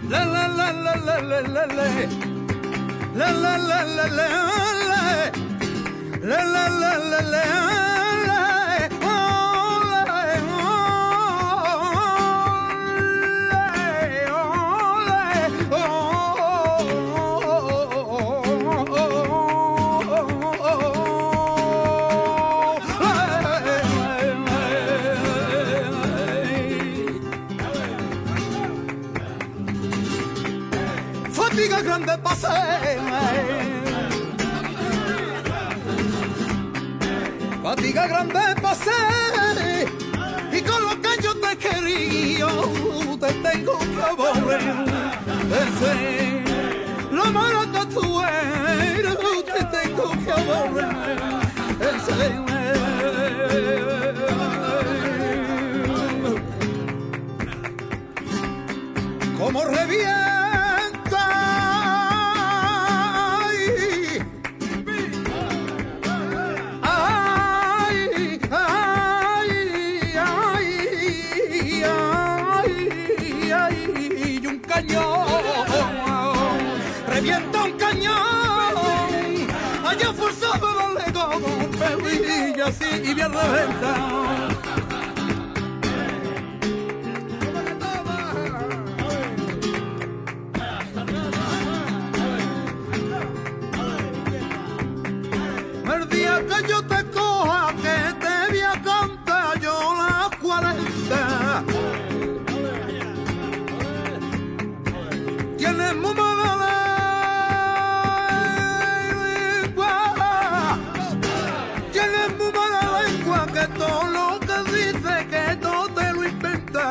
la la la la la la la la la la la la la la la la la la. Fatiga grande pasé, fatiga grande pasé, y con lo que yo te quería, te tengo que aborrecer. Lo malo que tú eres, te tengo que aborrecer. Como revienta. Revienta un cañón, allá forzado los legos, perrillas así y bien reventa. El día que yo te coja, que te voy a cantar yo las cuarenta. Tienes muy mala lengua, tienes muy mala lengua, que todo lo que dice que todo te lo inventa.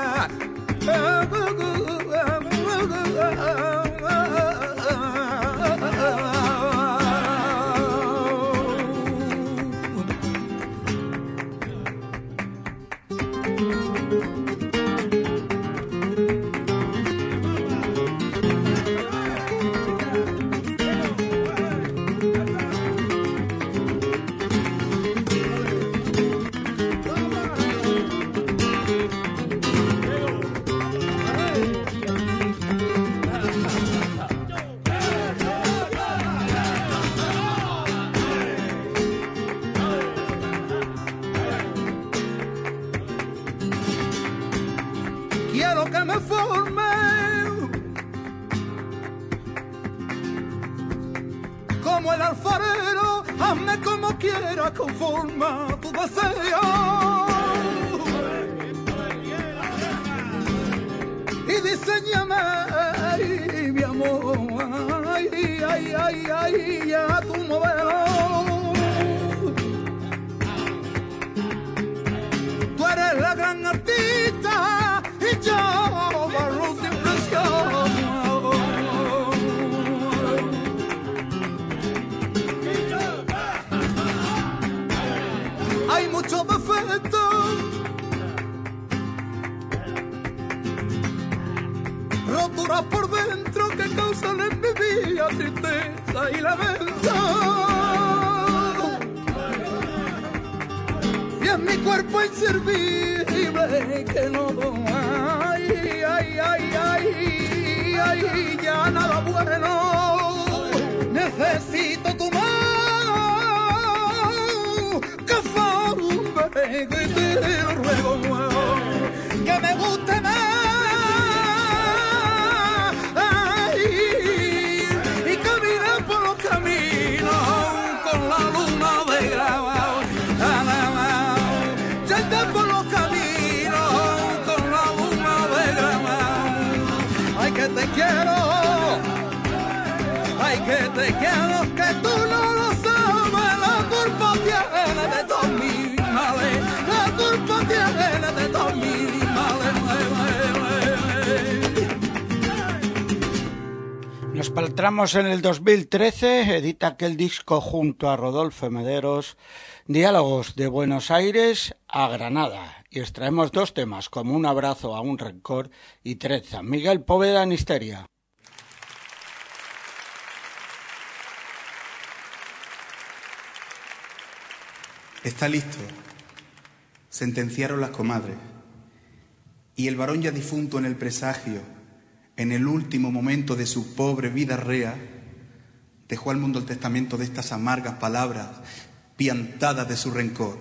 Quiero que me forme como el alfarero, hazme como quiera, conforma tu deseo. Y diseñame, ay, mi amor, ay, ay, ay, ay, a tu modelo. Tú eres la gran artista y yo barro sin presión. Hay muchos defectos, roturas por dentro que causan en mi vida tristeza y lamento. Y en mi cuerpo inservible que no hay, ay, ay, ay, ay, ya nada bueno. Necesito tu mano, que forme, que te lo ruego, que me guste más. Ay, y caminar por los caminos con la luna de grava. Por los caminos con la luna de grama. Ay, que te quiero, ay, que te quiero, que tú no lo sabes. La culpa tiene de todos mis males, la culpa tiene de todos mis males.
Nos paltramos en el dos mil trece, edita aquel disco junto a Rodolfo Mederos, Diálogos de Buenos Aires a Granada, y extraemos dos temas, como Un abrazo a un rencor y Treza. Miguel Poveda en Histeria.
Está listo, sentenciaron las comadres, y el varón ya difunto en el presagio en el último momento de su pobre vida rea, dejó al mundo el testamento de estas amargas palabras, piantadas de su rencor.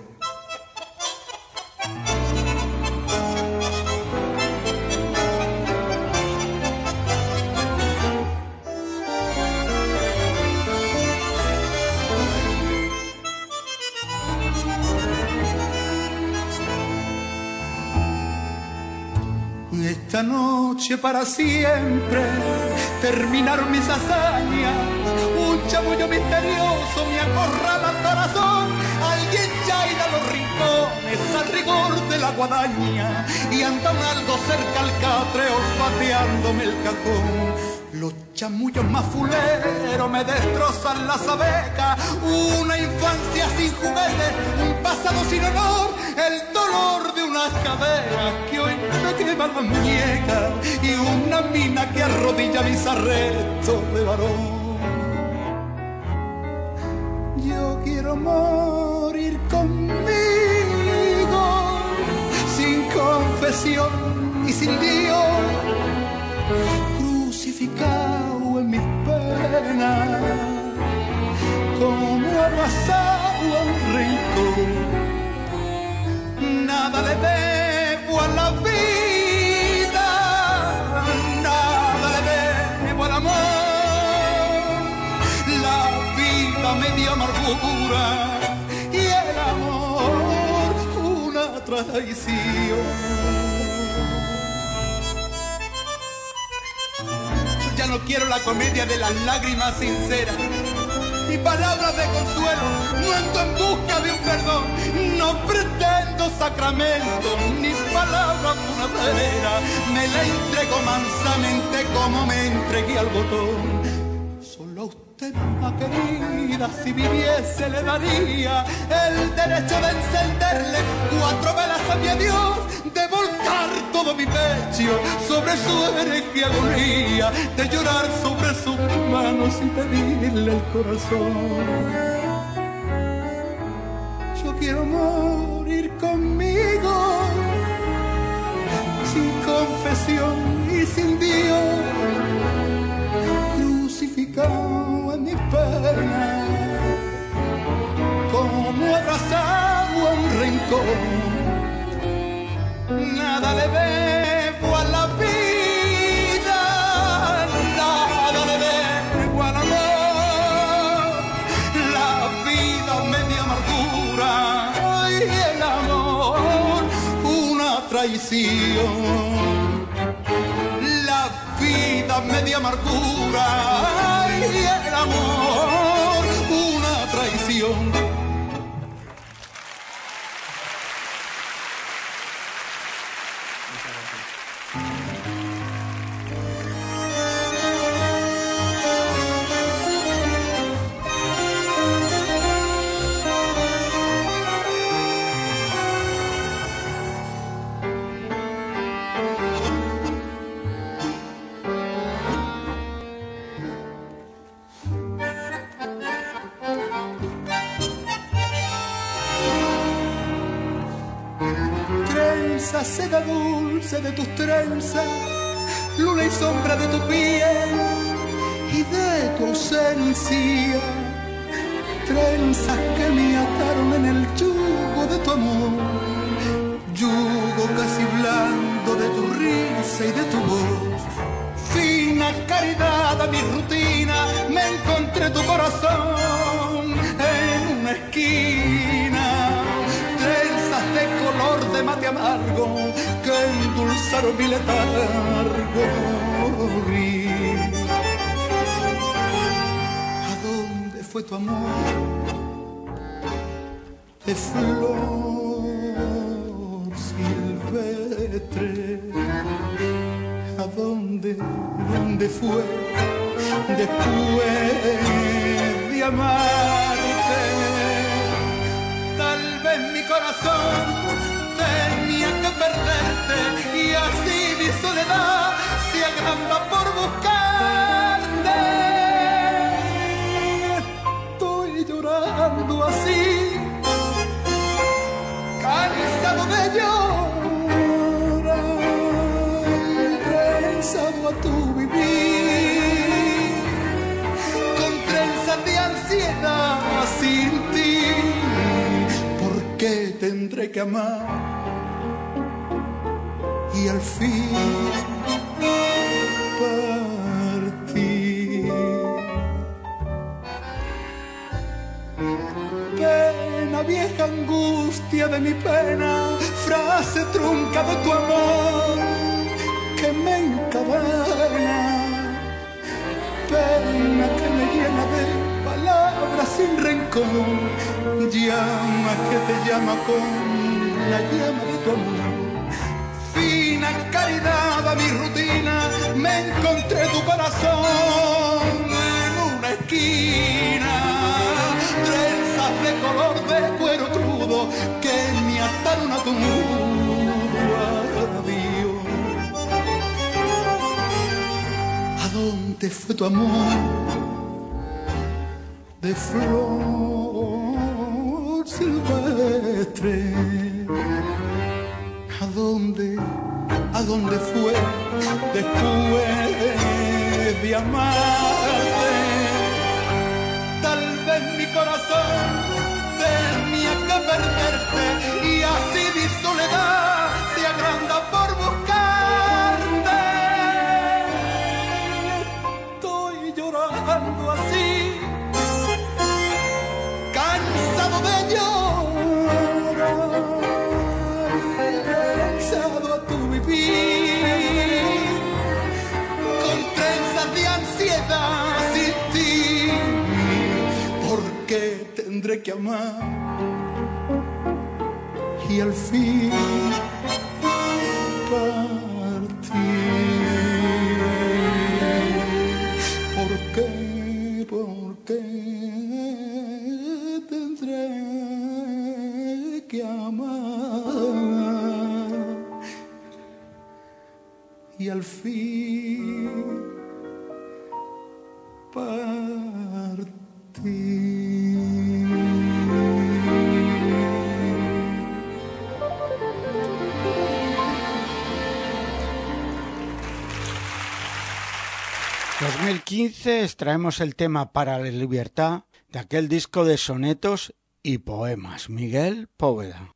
Esta noche para siempre terminaron mis hazañas. Un chamullo misterioso me acorrala el corazón. Alguien chaira los rincones al rigor de la guadaña y andan algo cerca al catre olfateándome el cajón. Los chamullos más fuleros me destrozan las abejas. Una infancia sin juguetes, un pasado sin honor, el dolor de unas caderas que hoy me queman las muñecas y una mina que arrodilla mis arrestos de varón. Yo quiero morir conmigo, sin confesión y sin Dios, crucificado en mis penas, como abrazado a un rencor. Nada le debo a la vida, nada le debo al amor. La vida me dio amargura y el amor una traición. Ya no quiero la comedia de las lágrimas sinceras, ni palabras de consuelo, no ando en busca de un perdón, no pretendo sacramento, ni palabras funerarias, me la entrego mansamente como me entregué al botón. Solo a usted, mamá querida, si viviese le daría el derecho de encenderle cuatro velas a mi Dios, de volcar todo mi pecho sobre su herejía agonía, de llorar sobre sus manos y pedirle el corazón. Yo quiero morir conmigo, sin confesión y sin Dios, crucificado en mis penas, como abrazado a un rencor. Nada le debo a la vida, nada le debo al amor. La vida me dio amargura y el amor una traición. La vida me dio amargura y el amor una traición. Seda dulce de tus trenzas, luna y sombra de tu piel y de tu ausencia, trenzas que me ataron en el yugo de tu amor, yugo casi blando de tu risa y de tu voz. Fina caridad a mi rutina, me encontré tu corazón en una esquina, trenzas de color de mate amargo que endulzaron mi letargo gris. ¿A dónde fue tu amor de flor silvestre? ¿A dónde, dónde fue después de amarte? Tal vez mi corazón tenía que perderte y así mi soledad se agranda por buscarte. Estoy llorando así, cansado de llorar, rezado a tu
tendré que amar y al fin partir. Pena, vieja angustia de mi pena, frase trunca de tu amor que me encadena. Pena que me llena de palabras sin rencor, llama que te llama con la llama de tu amor. Fina caridad a mi rutina, me encontré tu corazón en una esquina. Trenzas de color de cuero crudo que me ataron a tu adiós. ¿A dónde fue tu amor de flor silvestre? ¿A dónde, a dónde fue después de amarte? Tal vez mi corazón tenía que perderte y así mi soledad se agranda por buscarte. Estoy llorando así, cansado de llorar, cansado a tu vivir, con trenzas de ansiedad sin ti, porque tendré que amar y al fin partir. ¿Por qué? ¿Por qué tendré que amar y al fin partir?
dos mil quince extraemos el tema Para la Libertad de aquel disco de sonetos y poemas, Miguel Poveda.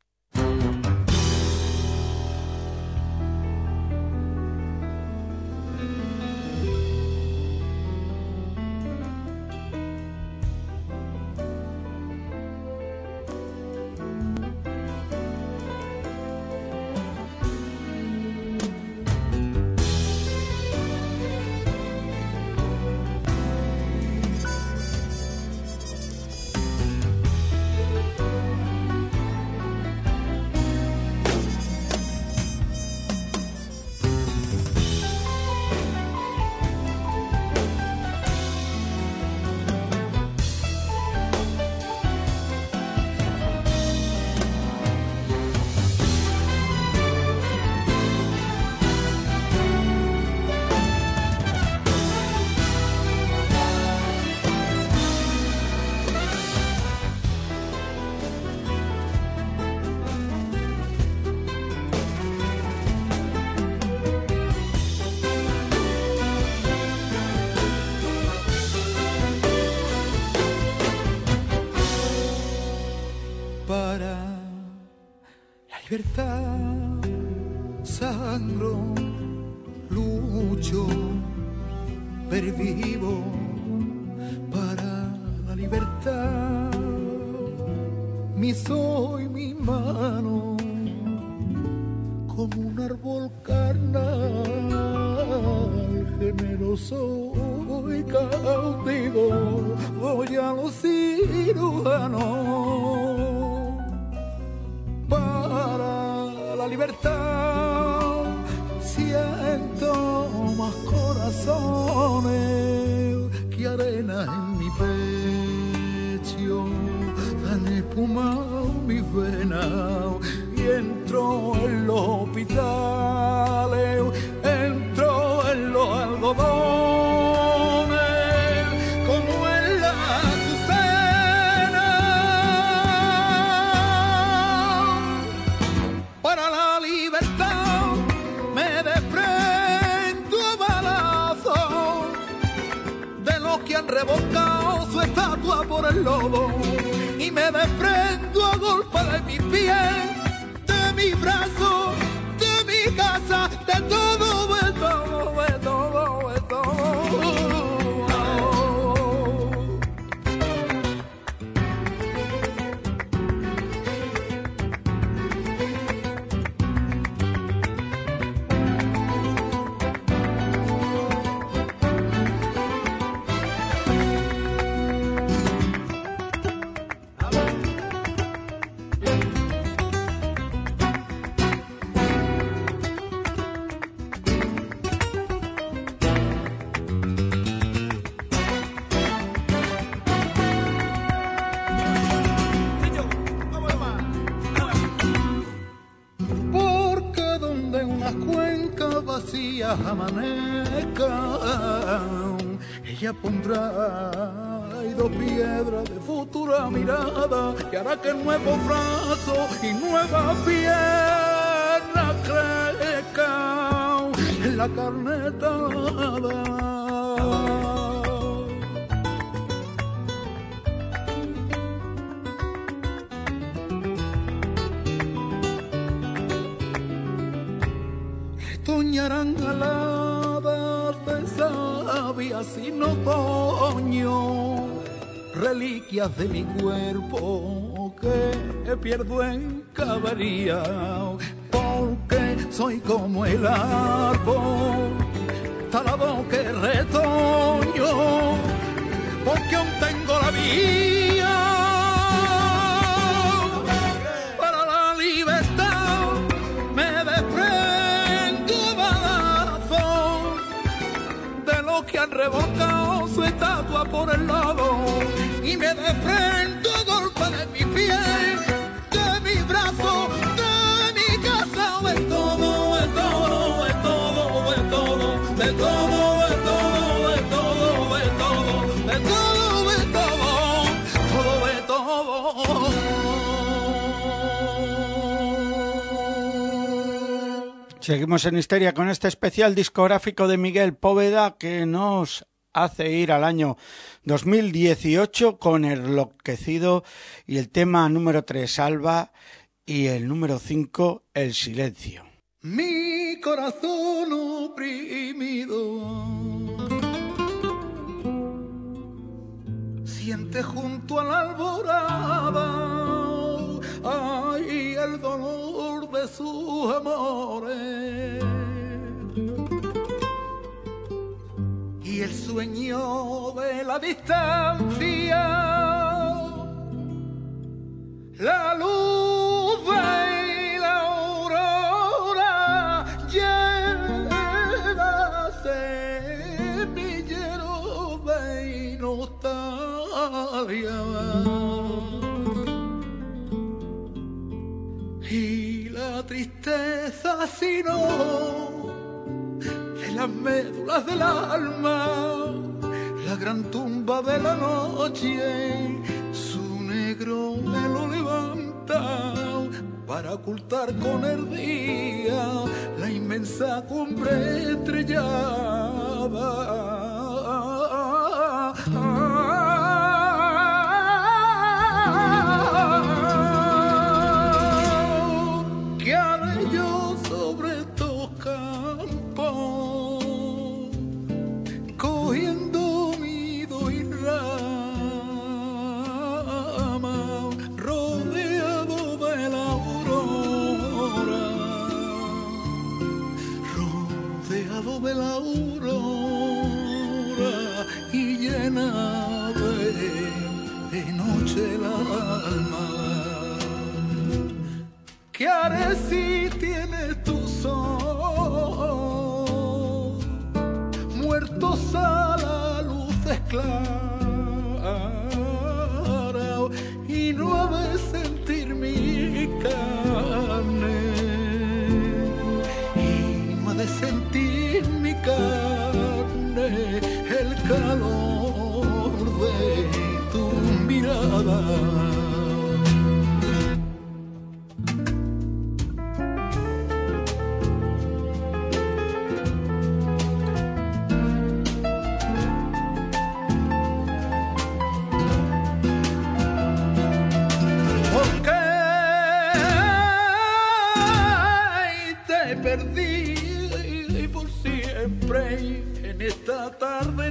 Libertad, sangro, lucho, pervivo para la libertad. Mi soy mi mano como un árbol carnal, generoso y cautivo, voy a los cirujanos. Para la libertad siento más corazones que arena en mi pecho, dan espuma mis venas y entro en los hospitales, entro en los algodones como en la azucena. Para la libertad me desprendo a balazos de los que han revolcado su estatua por el lodo y me desprendo a golpe de mis pies mi brazo, de mi casa, de todo, de todo, de todo, de todo. Amanezca, ella pondrá y dos piedras de futura mirada y hará que nuevos brazos y nuevas piernas crezcan en la carne talada. Retoñarán aladas de savia sin otoño, reliquias de mi cuerpo que pierdo en caballería, porque soy como el árbol talado que retoño, porque aún tengo la vía para la libertad, me desprendo balazo de lo que han revolcado su estatua por el lado, y me desprendo golpe de mi piel, de mi brazo, de mi casa, de todo, de todo, de todo, de todo, de todo, de todo, de todo, de todo, de todo, de todo, de todo.
Seguimos en Histeria con este especial discográfico de Miguel Poveda que nos hace ir al año dos mil dieciocho con El Enloquecido y el tema número tres, Alba, y el número cinco, El Silencio.
Mi corazón oprimido siente junto a la alborada, ay, el dolor de sus amores y el sueño de la distancia, la luz de la aurora llena semillero de nostalgia, y la tristeza sino de las médulas del alma, la gran tumba de la noche, su negro velo levanta para ocultar con el día la inmensa cumbre estrellada. ¿Qué haré yo sobre estos campos, cogiendo nido y rama, rodeado de la aurora, rodeado de la aurora y llena de, de noche el alma? ¿Qué haré si tienes tus ojos muertos a la luz clara y no ha de sentir mi carne, y no ha de sentir mi carne el calor de tu mirada?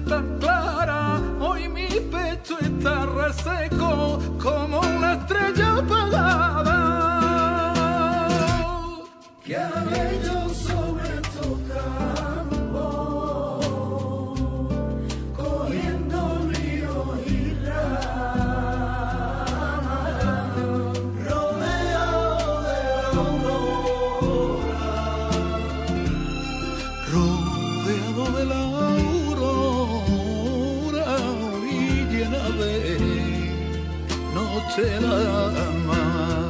tan clara, hoy mi pecho está reseco como una estrella apagada. ¿Qué haré yo sobre estos campos, cogiendo ríos y ramas, rodeado de aurora, rodeado de la aurora y llena de noche la mar?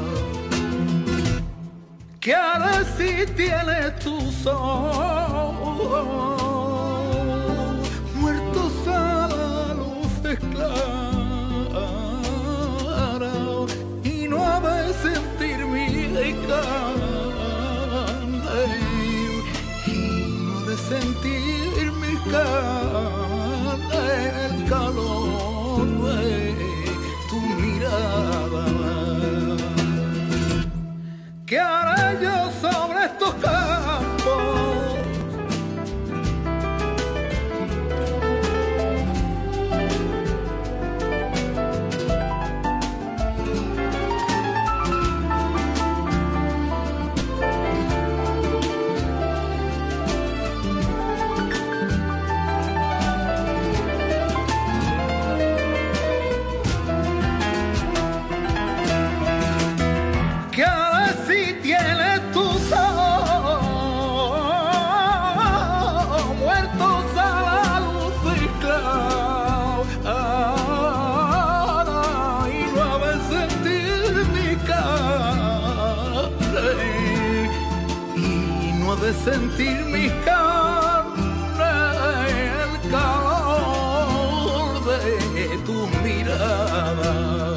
¿Qué haré si tienes tus ojos muertos a la luz clara y no ha de sentir mi carne y no ha de sentir mi carne el calor de tu mirada? ¿Qué haré yo sobre estos campos? ¿Qué haré si tienes tus ojos muertos a la luz clara y no ha de sentir mi carne y no ha de sentir mi carne el calor de tu mirada?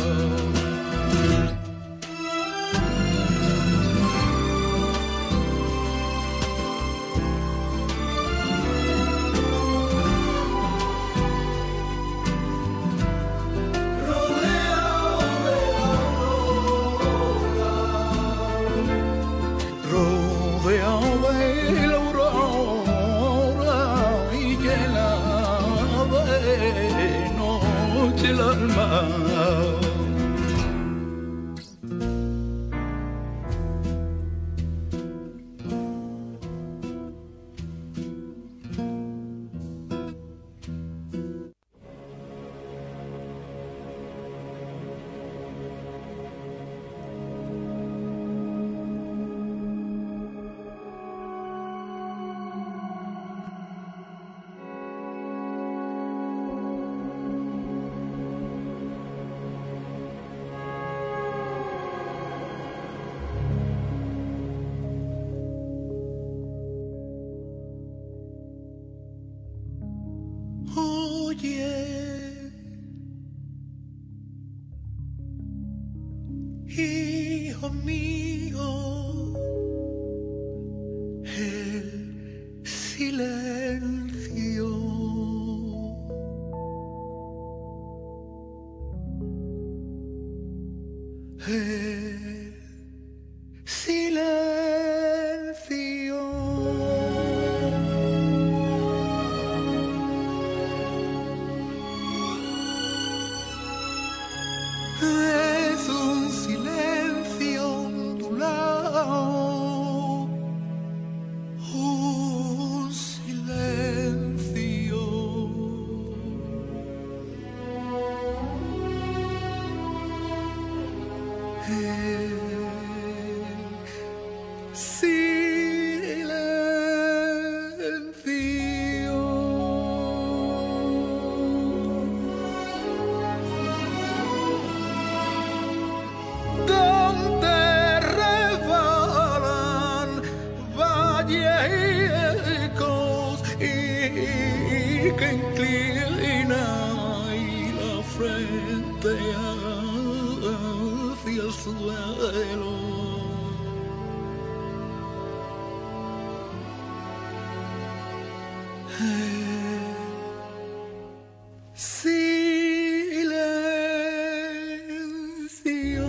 Rodeado de la aurora y llena de noche el alma. Hijo mío, el silencio el silencio es un silencio ondulado, un silencio el que inclina y la frente hacia el suelo. Silencio.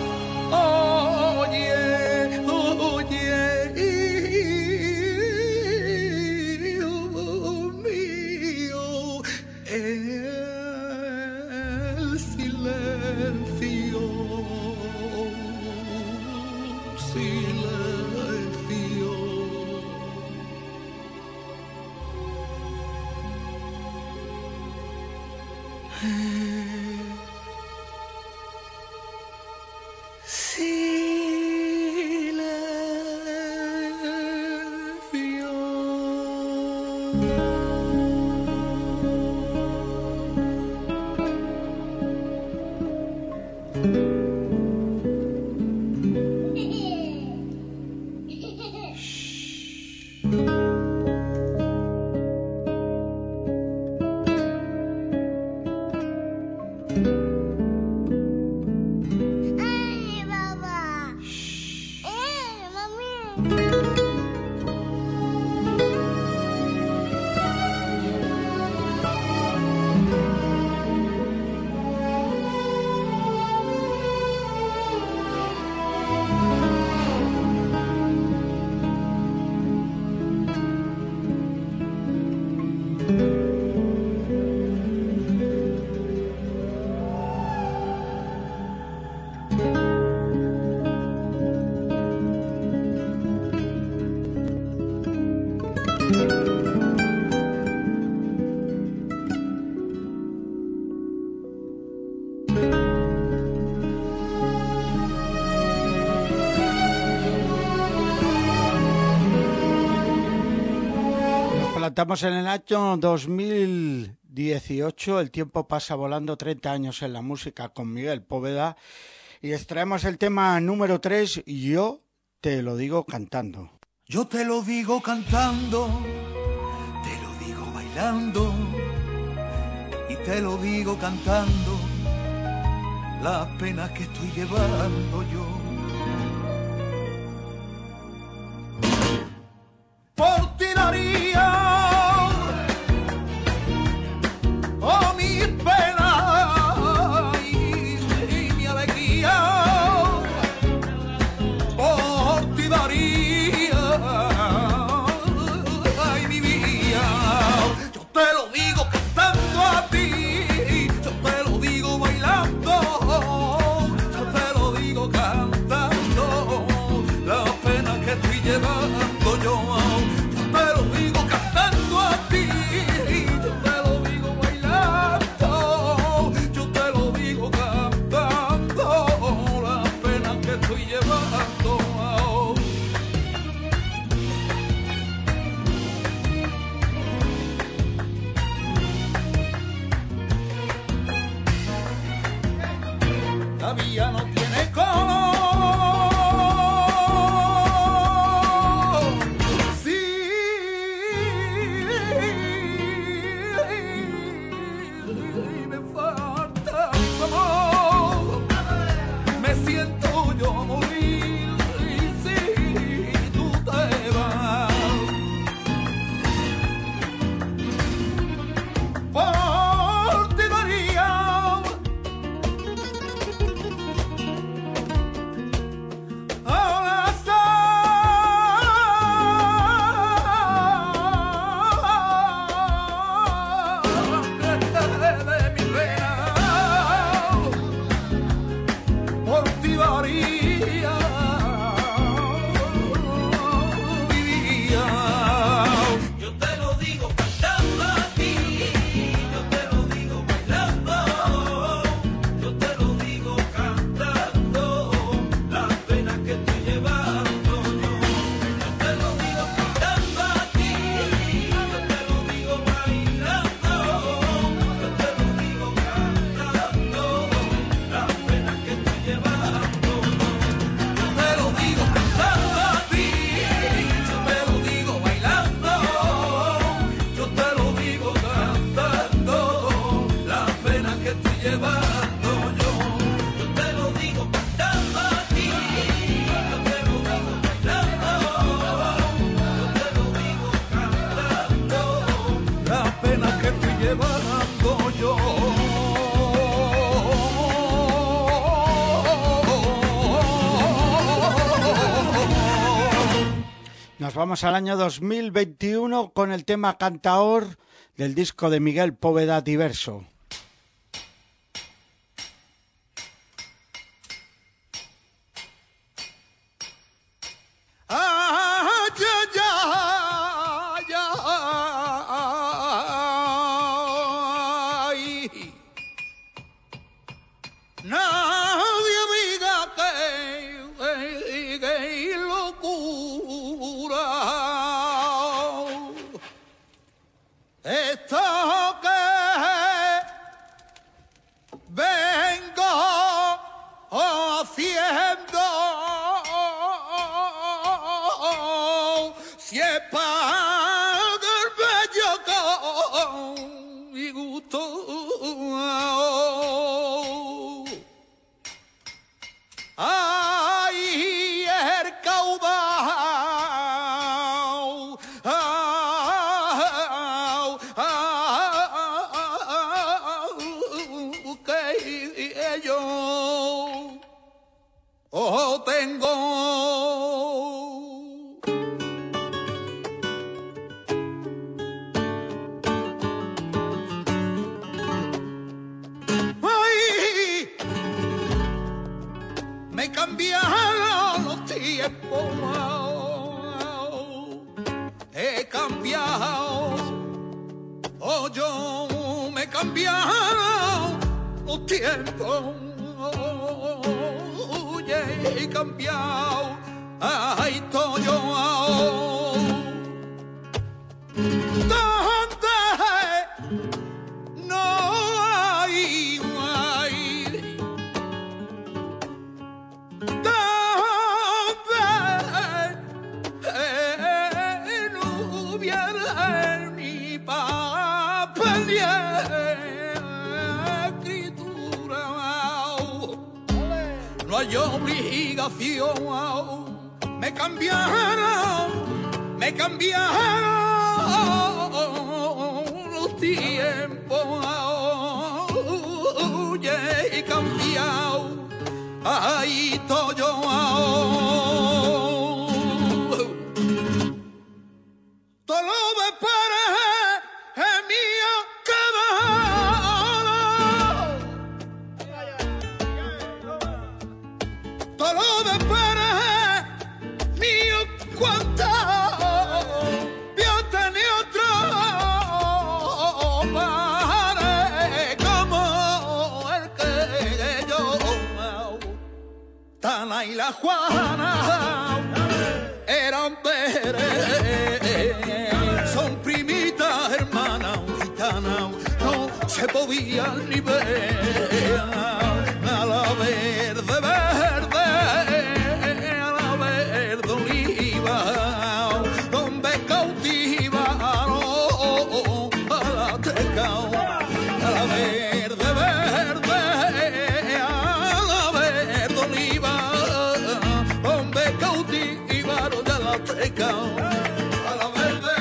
Oye, oye.
Estamos en el año dos mil dieciocho, el tiempo pasa volando, treinta años en la música con Miguel Poveda, y extraemos el tema número tres, Yo te lo digo cantando.
Yo te lo digo cantando, te lo digo bailando, y te lo digo cantando, las penas que estoy llevando yo. Por ti daría oh, mis penas y, y mi alegría, por ti daría ay, mi vida. Yo te lo digo cantando a ti, yo te lo digo bailando, yo te lo digo cantando, la pena que estoy llevando yo. Yo te lo digo cantando a ti, yo te lo digo bailando, yo te lo digo cantando, la pena que estoy llevando. La vida no tiene color.
Nos vamos al año dos mil veintiuno con el tema Cantaor del disco de Miguel Poveda Diverso.
cambiado, oh, yo me he cambiado los tiempos, oh, yeah, he cambiado, ay, estoy yo ahora. ¿Dónde no hay, hay? ¿Dónde no hubiera ni papel ni escritura? No hay obligación, me cambiaron, me cambiaron los tiempos, yeah, he cambiado, ahí estoy yo. Todo lo de para es mío cada. Todo lo de para mío cuánto. Tana y la Juana eran veres, son primitas hermanas gitanas, no se podían ni ver. A la verde, verde, a la verde oliva, donde cautivaron a la teca, a la verde, verde, a la verde oliva, donde cautivaron a la teca, a la verde.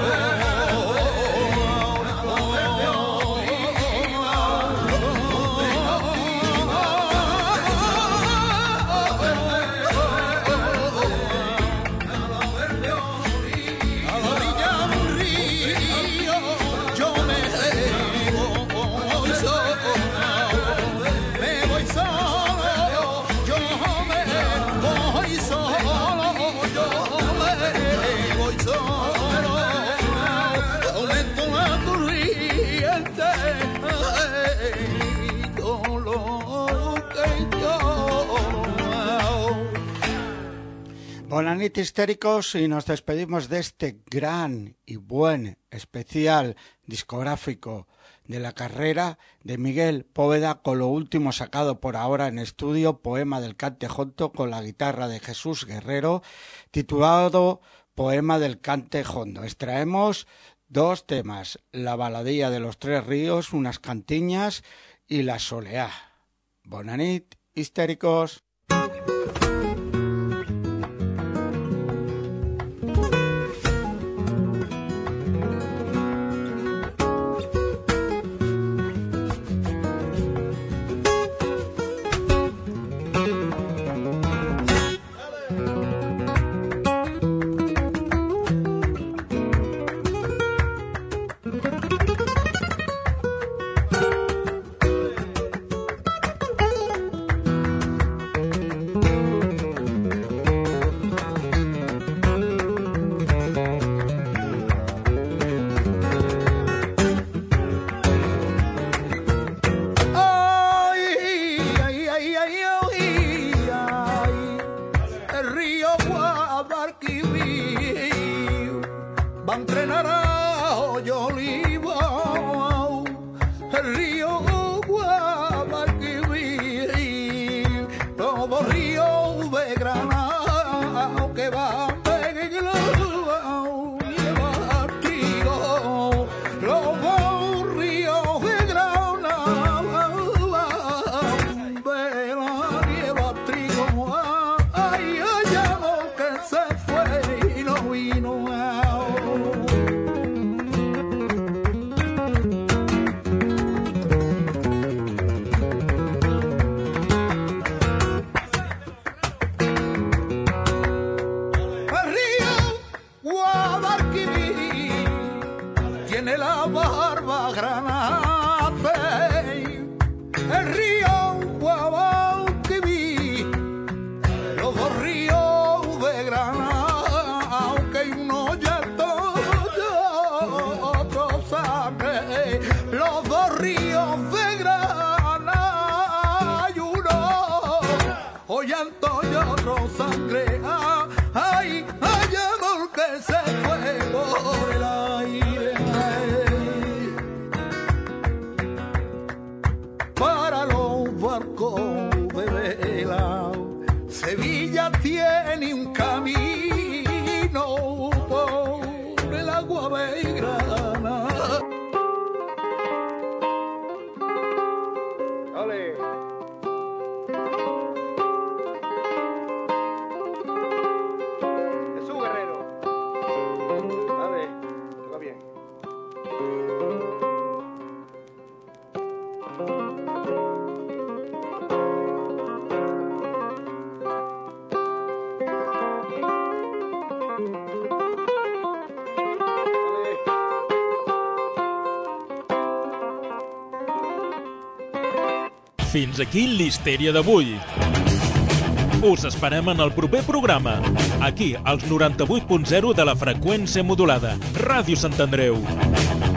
Buenas noches, histéricos, y nos despedimos de este gran y buen especial discográfico de la carrera de Miguel Poveda, con lo último sacado por ahora en estudio, Poema del Cante Jondo, con la guitarra de Jesús Guerrero, titulado Poema del Cante Jondo. Extraemos dos temas, la baladilla de los Tres Ríos, unas cantiñas, y la soleá. Bona nit, histéricos. Los dos ríos de Granada, aunque uno ya todo
corro sangre. Ah, ay, hay amor que se fue por el aire. Ay. Para los barcos de vela, Sevilla tiene un camino por el agua belgrana. ¡Ole! Jesús Guerrero. Dale, toca bien.
Fins aquí l'Histèria d'avui. Us esperem en el proper programa, aquí, als noranta-vuit punt zero de la freqüència modulada, Ràdio Sant Andreu.